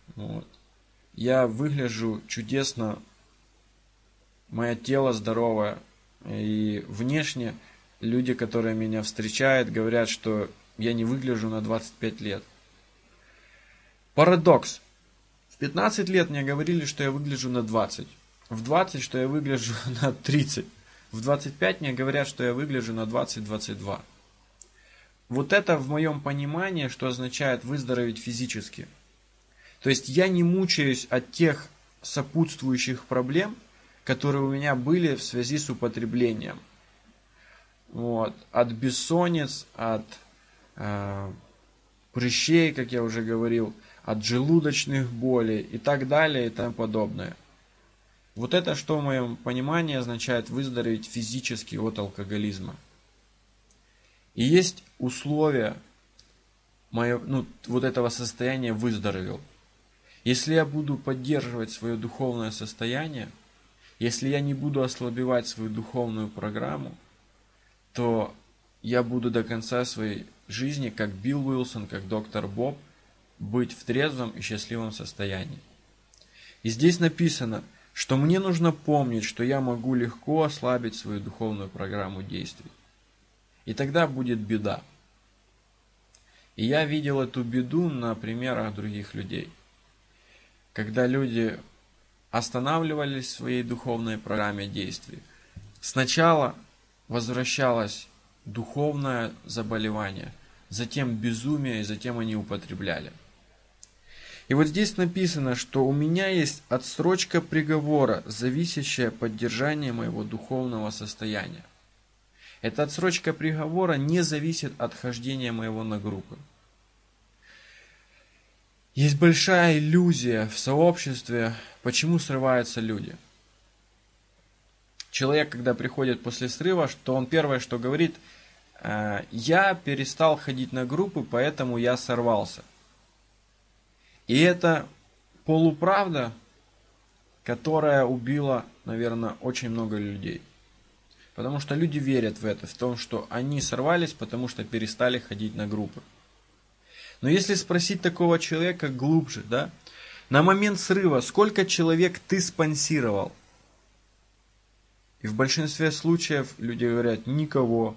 Я выгляжу чудесно, мое тело здоровое, и внешне люди, которые меня встречают, говорят, что я не выгляжу на 25 лет. Парадокс. В 15 лет мне говорили, что я выгляжу на 20. В 20, что я выгляжу на 30. В 25 мне говорят, что я выгляжу на 20-22. Вот это в моем понимании, что означает выздороветь физически. То есть я не мучаюсь от тех сопутствующих проблем, которые у меня были в связи с употреблением. От бессонниц, от прыщей, как я уже говорил, от желудочных болей и так далее и тому подобное. Вот это, что в моем понимании означает выздороветь физически от алкоголизма. И есть условия вот этого состояния выздоровел. Если я буду поддерживать свое духовное состояние, если я не буду ослабевать свою духовную программу, то я буду до конца своей жизни, как Билл Уилсон, как доктор Боб, быть в трезвом и счастливом состоянии. И здесь написано, что мне нужно помнить, что я могу легко ослабить свою духовную программу действий. И тогда будет беда. И я видел эту беду на примерах других людей. Когда люди останавливались в своей духовной программе действий, сначала возвращалось духовное заболевание, затем безумие, и затем они употребляли. И вот здесь написано, что у меня есть отсрочка приговора, зависящая от поддержания моего духовного состояния. Эта отсрочка приговора не зависит от хождения моего на группы. Есть большая иллюзия в сообществе, почему срываются люди. Человек, когда приходит после срыва, что он первое, что говорит, я перестал ходить на группы, поэтому я сорвался. И это полуправда, которая убила, наверное, очень много людей. Потому что люди верят в это, в том, что они сорвались, потому что перестали ходить на группы. Но если спросить такого человека глубже, на момент срыва, сколько человек ты спонсировал? И в большинстве случаев люди говорят, никого.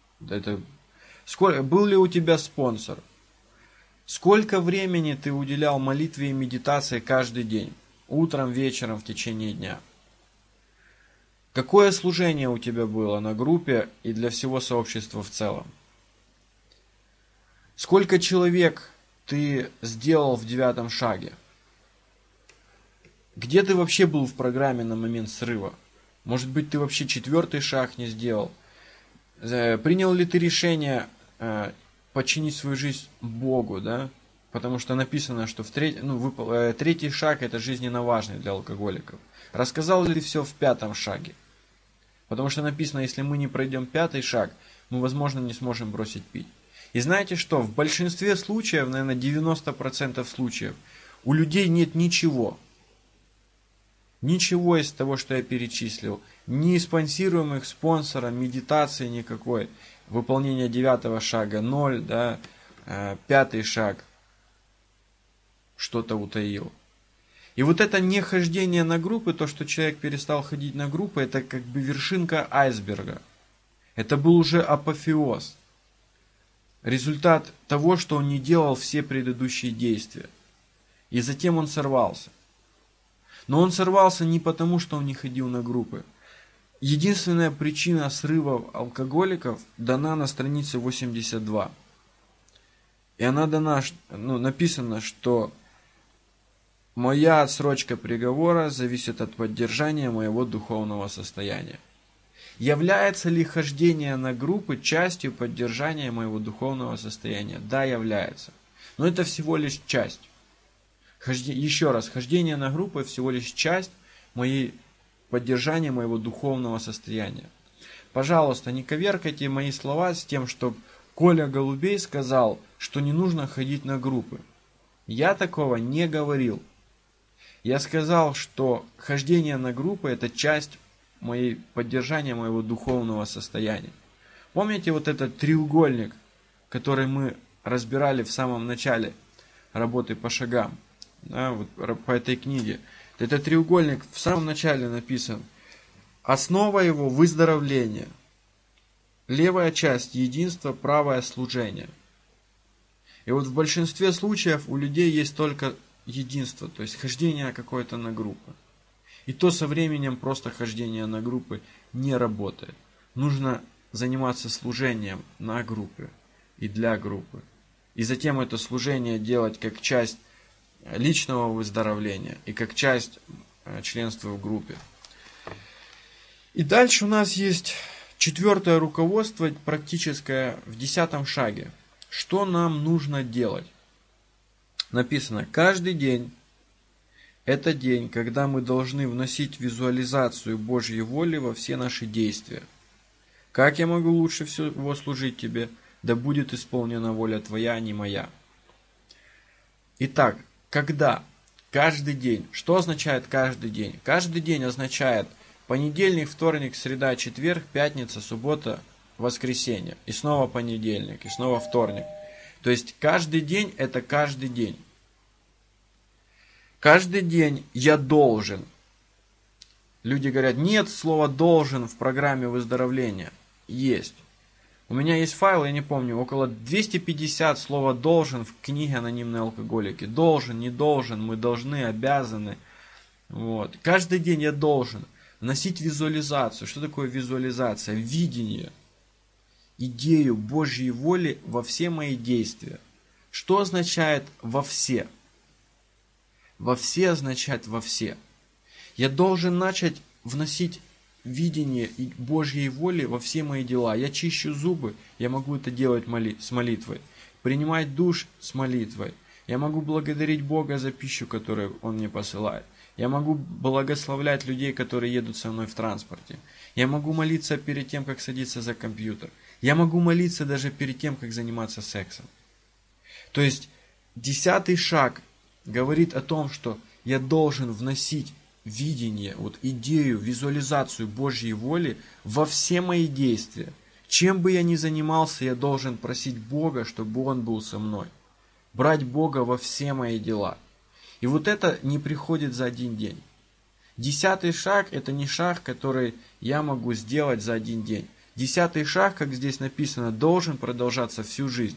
Был ли у тебя спонсор? Сколько времени ты уделял молитве и медитации каждый день? Утром, вечером, в течение дня? Какое служение у тебя было на группе и для всего сообщества в целом? Сколько человек ты сделал в 9 шаге? Где ты вообще был в программе на момент срыва? Может быть, ты вообще 4 шаг не сделал? Принял ли ты решение подчинить свою жизнь Богу, Потому что написано, что третий шаг это жизненно важный для алкоголиков. Рассказал ли ты все в 5 шаге? Потому что написано, если мы не пройдем 5 шаг, мы, возможно, не сможем бросить пить. И знаете что? В большинстве случаев, наверное, 90% случаев, у людей нет ничего. Ничего из того, что я перечислил. Ни спонсируемых спонсора, медитации никакой. Выполнение 9 шага 0, 5 шаг что-то утаил. И вот это нехождение на группы, то, что человек перестал ходить на группы, это как бы вершинка айсберга. Это был уже апофеоз. Результат того, что он не делал все предыдущие действия. И затем он сорвался. Но он сорвался не потому, что он не ходил на группы. Единственная причина срыва алкоголиков дана на странице 82. И она дана, написано, что моя отсрочка приговора зависит от поддержания моего духовного состояния. Является ли хождение на группы частью поддержания моего духовного состояния? Да, является. Но это всего лишь часть. Еще раз, хождение на группы всего лишь часть поддержания моего духовного состояния. Пожалуйста, не коверкайте мои слова с тем, что Коля Голубей сказал, что не нужно ходить на группы. Я такого не говорил. Я сказал, что хождение на группы – это часть поддержания моего духовного состояния. Помните вот этот треугольник, который мы разбирали в самом начале работы по шагам, да, вот по этой книге? Этот треугольник в самом начале написан. Основа его – выздоровление. Левая часть – единство, правое – служение. И вот в большинстве случаев у людей есть только единство, то есть хождение какое-то на группы. И то со временем просто хождение на группы не работает. Нужно заниматься служением на группы и для группы. И затем это служение делать как часть личного выздоровления и как часть членства в группе. И дальше у нас есть 4-е руководство практическое в 10-м шаге. Что нам нужно делать? Написано, каждый день это день, когда мы должны вносить визуализацию Божьей воли во все наши действия. Как я могу лучше всего служить Тебе? Да будет исполнена воля Твоя, а не моя. Итак, когда? Каждый день. Что означает каждый день? Каждый день означает понедельник, вторник, среда, четверг, пятница, суббота, воскресенье. И снова понедельник, и снова вторник. То есть каждый день это каждый день. Каждый день я должен. Люди говорят, нет слова должен в программе выздоровления. Есть. У меня есть файл, я не помню, около 250 слова должен в книге «Анонимные алкоголики». Должен, не должен, мы должны, обязаны. Вот. Каждый день я должен вносить визуализацию. Что такое визуализация? Видение. Идею Божьей воли во все мои действия. Что означает во все? Во все означает во все. Я должен начать вносить видение Божьей воли во все мои дела. Я чищу зубы, я могу это делать с молитвой. Принимать душ с молитвой. Я могу благодарить Бога за пищу, которую Он мне посылает. Я могу благословлять людей, которые едут со мной в транспорте. Я могу молиться перед тем, как садиться за компьютер. Я могу молиться даже перед тем, как заниматься сексом. То есть 10-й шаг говорит о том, что я должен вносить видение, вот идею, визуализацию Божьей воли во все мои действия. Чем бы я ни занимался, я должен просить Бога, чтобы Он был со мной. Брать Бога во все мои дела. И вот это не приходит за один день. 10-й шаг – это не шаг, который я могу сделать за один день. 10-й шаг, как здесь написано, должен продолжаться всю жизнь.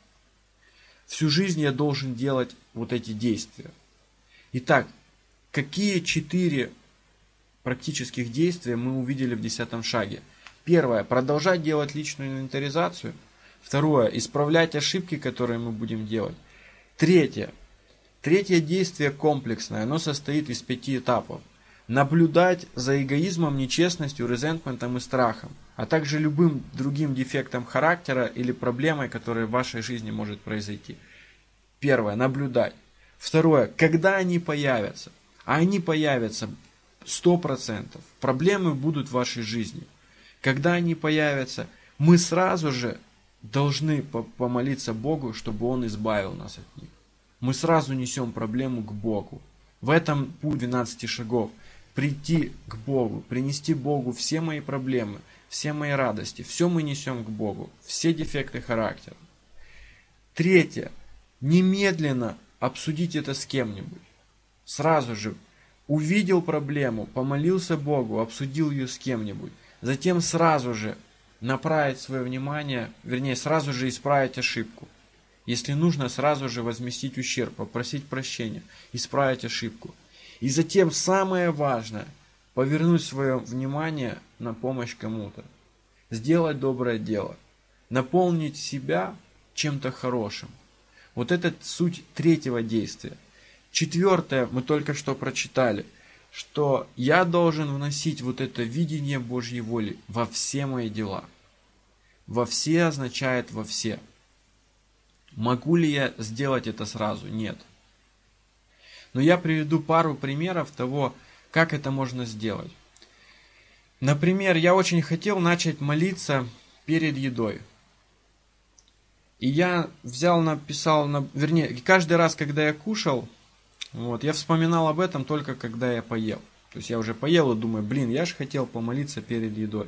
Всю жизнь я должен делать вот эти действия. Итак, какие 4 практических действия мы увидели в 10-м шаге? Первое. Продолжать делать личную инвентаризацию. Второе. Исправлять ошибки, которые мы будем делать. Третье. Третье действие комплексное. Оно состоит из 5 этапов. Наблюдать за эгоизмом, нечестностью, резентментом и страхом, а также любым другим дефектом характера или проблемой, которая в вашей жизни может произойти. Первое. Наблюдать. Второе. Когда они появятся? А они появятся 100%. Проблемы будут в вашей жизни. Когда они появятся, мы сразу же должны помолиться Богу, чтобы Он избавил нас от них. Мы сразу несем проблему к Богу. В этом путь 12 шагов. Прийти к Богу, принести Богу все мои проблемы, все мои радости. Все мы несем к Богу. Все дефекты характера. Третье. Немедленно обсудить это с кем-нибудь. Сразу же увидел проблему, помолился Богу, обсудил ее с кем-нибудь. Затем сразу же направить свое внимание, вернее, сразу же исправить ошибку. Если нужно, сразу же возместить ущерб, попросить прощения, исправить ошибку. И затем самое важное, повернуть свое внимание на помощь кому-то. Сделать доброе дело. Наполнить себя чем-то хорошим. Вот это суть третьего действия. Четвертое, мы только что прочитали, что я должен вносить вот это видение Божьей воли во все мои дела. Во все означает во все. Могу ли я сделать это сразу? Нет. Но я приведу пару примеров того, как это можно сделать. Например, я очень хотел начать молиться перед едой. И я вернее, каждый раз, когда я кушал, я вспоминал об этом только когда я поел. То есть я уже поел и думаю, я же хотел помолиться перед едой.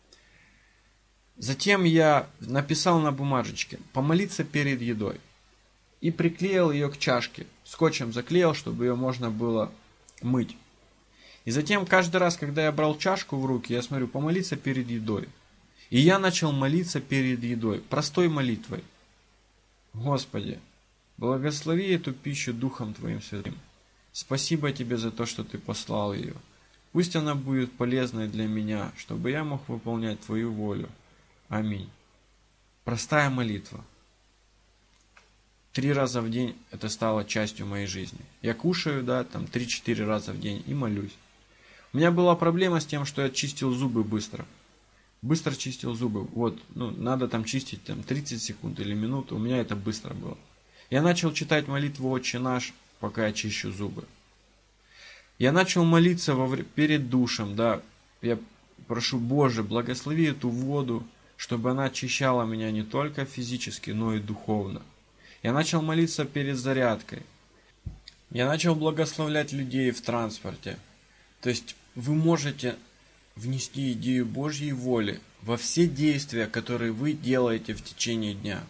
Затем я написал на бумажечке «помолиться перед едой» и приклеил ее к чашке. Скотчем заклеил, чтобы ее можно было мыть. И затем каждый раз, когда я брал чашку в руки, я смотрю «помолиться перед едой». И я начал молиться перед едой, простой молитвой. Господи, благослови эту пищу Духом Твоим Святым. Спасибо Тебе за то, что Ты послал ее. Пусть она будет полезной для меня, чтобы я мог выполнять Твою волю. Аминь. Простая молитва. 3 раза в день это стало частью моей жизни. Я кушаю, 3-4 раза в день и молюсь. У меня была проблема с тем, что я чистил зубы быстро. Быстро чистил зубы. Надо чистить 30 секунд или минуту. У меня это быстро было. Я начал читать молитву «Отче наш», пока я чищу зубы. Я начал молиться перед душем. Я прошу, Боже, благослови эту воду, чтобы она очищала меня не только физически, но и духовно. Я начал молиться перед зарядкой. Я начал благословлять людей в транспорте. То есть вы можете внести идею Божьей воли во все действия, которые вы делаете в течение дня.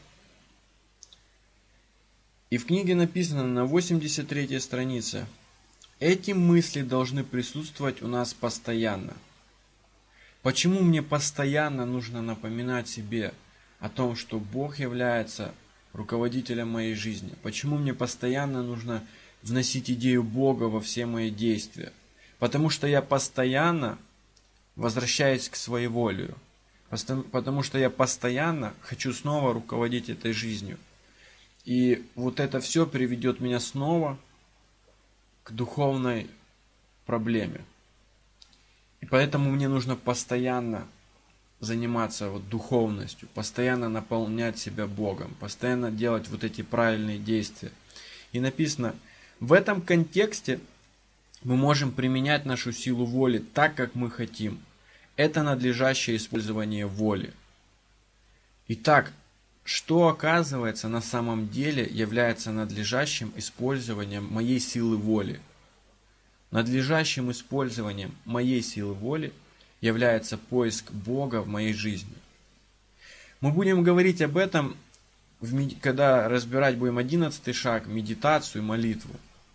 И в книге написано на 83 странице: эти мысли должны присутствовать у нас постоянно. Почему мне постоянно нужно напоминать себе о том, что Бог является руководителем моей жизни? Почему мне постоянно нужно вносить идею Бога во все мои действия? Потому что я постоянно возвращаюсь к своеволию. Потому что я постоянно хочу снова руководить этой жизнью. И вот это все приведет меня снова к духовной проблеме. И поэтому мне нужно постоянно заниматься духовностью, постоянно наполнять себя Богом, постоянно делать эти правильные действия. И написано, в этом контексте мы можем применять нашу силу воли так, как мы хотим. Это надлежащее использование воли. Итак, что оказывается на самом деле является надлежащим использованием моей силы воли? Надлежащим использованием моей силы воли является поиск Бога в моей жизни. Мы будем говорить об этом, когда разбирать будем 11 шаг, медитацию и молитву.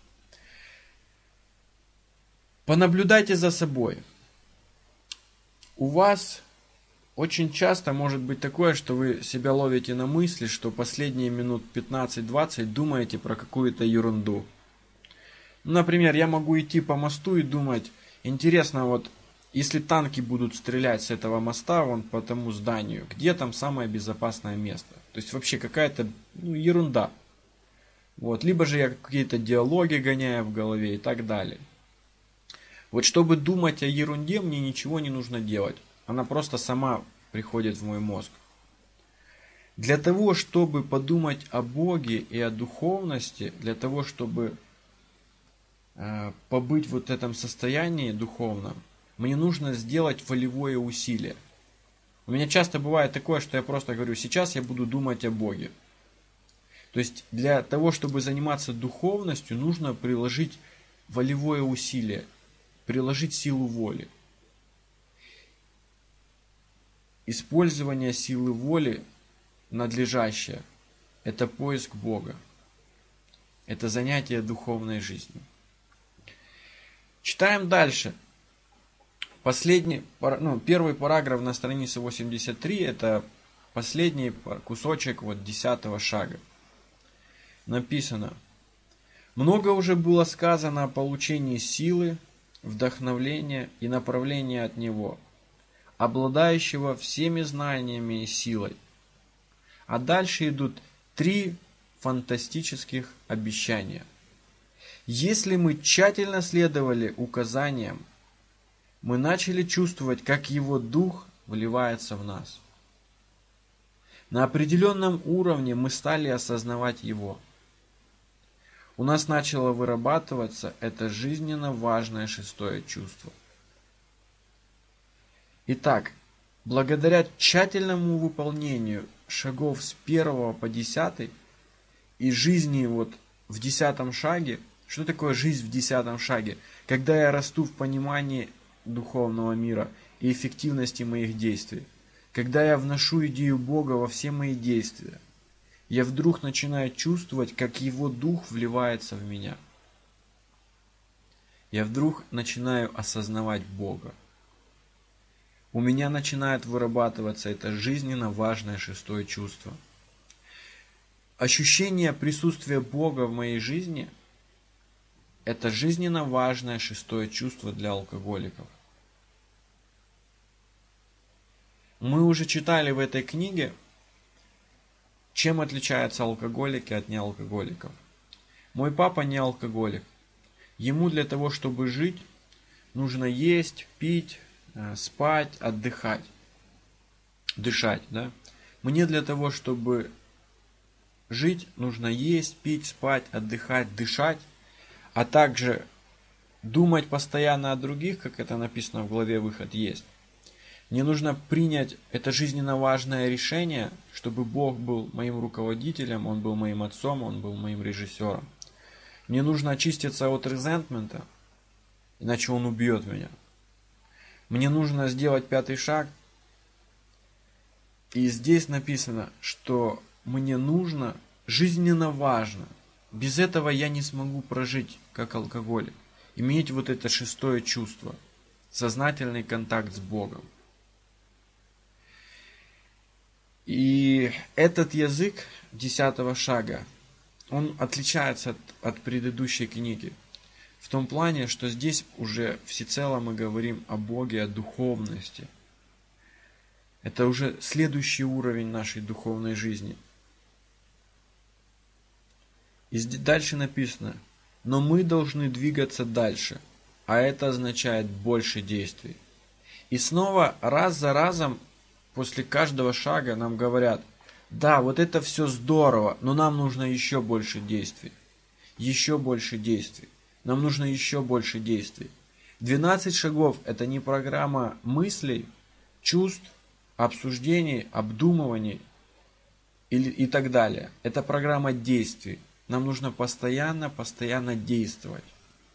Понаблюдайте за собой. У вас очень часто может быть такое, что вы себя ловите на мысли, что последние минут 15-20 думаете про какую-то ерунду. Например, я могу идти по мосту и думать, интересно, если танки будут стрелять с этого моста по тому зданию, где там самое безопасное место? То есть вообще какая-то ерунда. Либо же я какие-то диалоги гоняю в голове и так далее. Чтобы думать о ерунде, мне ничего не нужно делать. Она просто сама приходит в мой мозг. Для того, чтобы подумать о Боге и о духовности, для того, чтобы побыть в этом состоянии духовном, мне нужно сделать волевое усилие. У меня часто бывает такое, что я просто говорю, сейчас я буду думать о Боге. То есть для того, чтобы заниматься духовностью, нужно приложить волевое усилие, приложить силу воли. Использование силы воли надлежащее – это поиск Бога. Это занятие духовной жизнью. Читаем дальше. Первый параграф на странице 83 – это последний кусочек 10 шага. Написано: много уже было сказано о получении силы, вдохновления и направления от Него, обладающего всеми знаниями и силой. А дальше идут 3 фантастических обещания. Если мы тщательно следовали указаниям, мы начали чувствовать, как Его Дух вливается в нас. На определенном уровне мы стали осознавать Его. У нас начало вырабатываться это жизненно важное шестое чувство. Итак, благодаря тщательному выполнению шагов с 1 по 10 и жизни в 10 шаге, что такое жизнь в 10 шаге? Когда я расту в понимании духовного мира и эффективности моих действий. Когда я вношу идею Бога во все мои действия, я вдруг начинаю чувствовать, как Его Дух вливается в меня. Я вдруг начинаю осознавать Бога. У меня начинает вырабатываться это жизненно важное шестое чувство. Ощущение присутствия Бога в моей жизни – это жизненно важное шестое чувство для алкоголиков. Мы уже читали в этой книге, чем отличаются алкоголики от неалкоголиков. Мой папа не алкоголик. Ему для того, чтобы жить, нужно есть, пить, спать, отдыхать. Дышать, да? Мне для того, чтобы жить, нужно есть, пить, спать, отдыхать, дышать, а также думать постоянно о других, как это написано в главе «Выход есть». Мне нужно принять это жизненно важное решение, чтобы Бог был моим руководителем, Он был моим отцом, Он был моим режиссером. Мне нужно очиститься от резентмента, иначе Он убьет меня. Мне нужно сделать 5 шаг. И здесь написано, что мне нужно, жизненно важно. Без этого я не смогу прожить как алкоголик. Иметь это шестое чувство. Сознательный контакт с Богом. И этот язык 10 шага, он отличается от предыдущей книги. В том плане, что здесь уже всецело мы говорим о Боге, о духовности. Это уже следующий уровень нашей духовной жизни. И дальше написано, но мы должны двигаться дальше, а это означает больше действий. И снова раз за разом после каждого шага нам говорят, да, это все здорово, но нам нужно еще больше действий. Еще больше действий. Нам нужно еще больше действий. 12 шагов – это не программа мыслей, чувств, обсуждений, обдумываний и так далее. Это программа действий. Нам нужно постоянно действовать.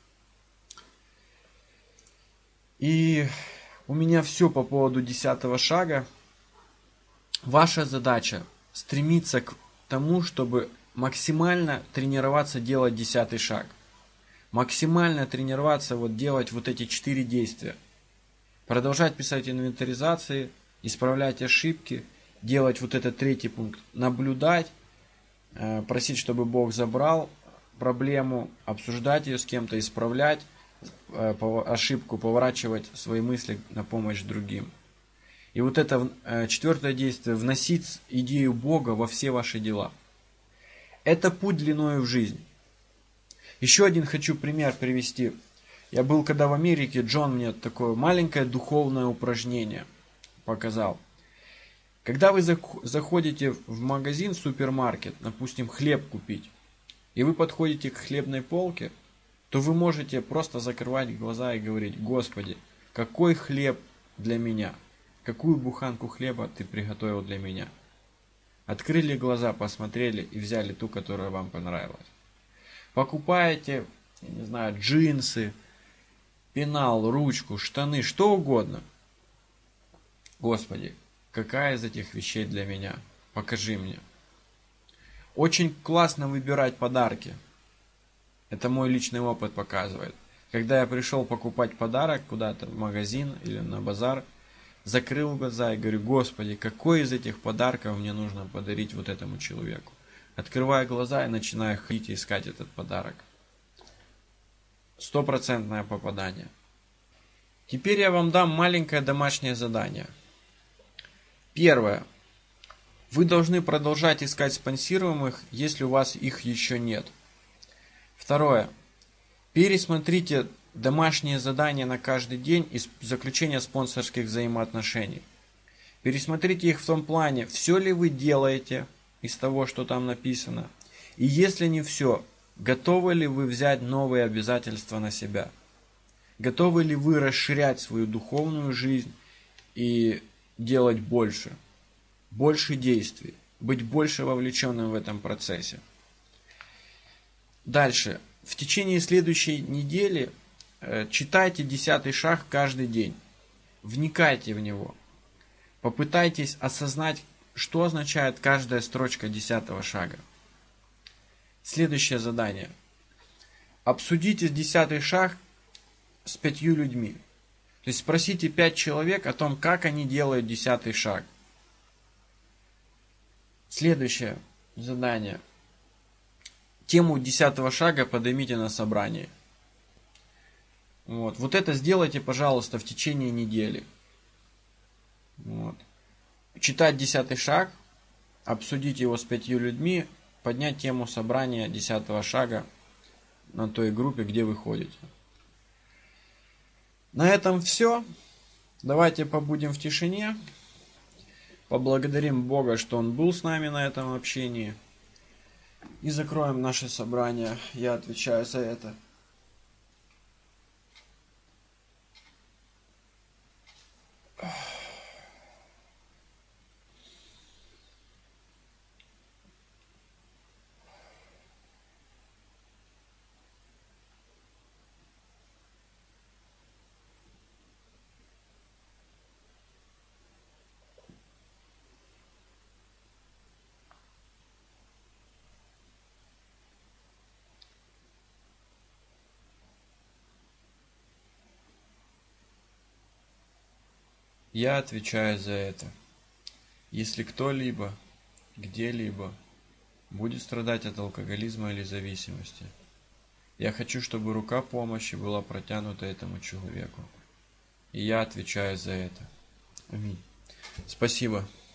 И у меня все по поводу 10 шага. Ваша задача стремиться к тому, чтобы максимально тренироваться делать 10 шаг. Максимально тренироваться делать эти 4 действия. Продолжать писать инвентаризации, исправлять ошибки, делать этот 3 пункт. Наблюдать, просить, чтобы Бог забрал проблему, обсуждать ее с кем-то, исправлять ошибку, поворачивать свои мысли на помощь другим. И это 4 действие, вносить идею Бога во все ваши дела. Это путь длиною в жизнь. Еще один хочу пример привести. Я был когда в Америке, Джон мне такое маленькое духовное упражнение показал. Когда вы заходите в магазин, в супермаркет, допустим, хлеб купить, и вы подходите к хлебной полке, то вы можете просто закрывать глаза и говорить: Господи, какой хлеб для меня? Какую буханку хлеба Ты приготовил для меня? Открыли глаза, посмотрели и взяли ту, которая вам понравилась. Покупаете, джинсы, пенал, ручку, штаны, что угодно. Господи, какая из этих вещей для меня? Покажи мне. Очень классно выбирать подарки. Это мой личный опыт показывает. Когда я пришел покупать подарок куда-то в магазин или на базар, закрыл глаза и говорю: Господи, какой из этих подарков мне нужно подарить этому человеку? Открываю глаза и начинаю ходить и искать этот подарок. 100% попадание. Теперь я вам дам маленькое домашнее задание. Первое. Вы должны продолжать искать спонсируемых, если у вас их еще нет. Второе. Пересмотрите домашние задания на каждый день и заключение спонсорских взаимоотношений. Пересмотрите их в том плане, все ли вы делаете из того, что там написано. И если не все, готовы ли вы взять новые обязательства на себя? Готовы ли вы расширять свою духовную жизнь и делать больше? Больше действий, быть больше вовлеченным в этом процессе. Дальше. В течение следующей недели читайте 10-й шаг каждый день. Вникайте в него. Попытайтесь осознать, что означает каждая строчка 10-го шага. Следующее задание. Обсудите 10-й шаг с 5 людьми. То есть спросите 5 человек о том, как они делают 10-й шаг. Следующее задание. Тему 10-го шага поднимите на собрании. Вот это сделайте, пожалуйста, в течение недели. Читать 10-й шаг, обсудить его с 5 людьми, поднять тему собрания 10-го шага на той группе, где вы ходите. На этом все. Давайте побудем в тишине. Поблагодарим Бога, что Он был с нами на этом общении. И закроем наше собрание. Я отвечаю за это. Я отвечаю за это. Если кто-либо, где-либо будет страдать от алкоголизма или зависимости, я хочу, чтобы рука помощи была протянута этому человеку. И я отвечаю за это. Аминь. Спасибо.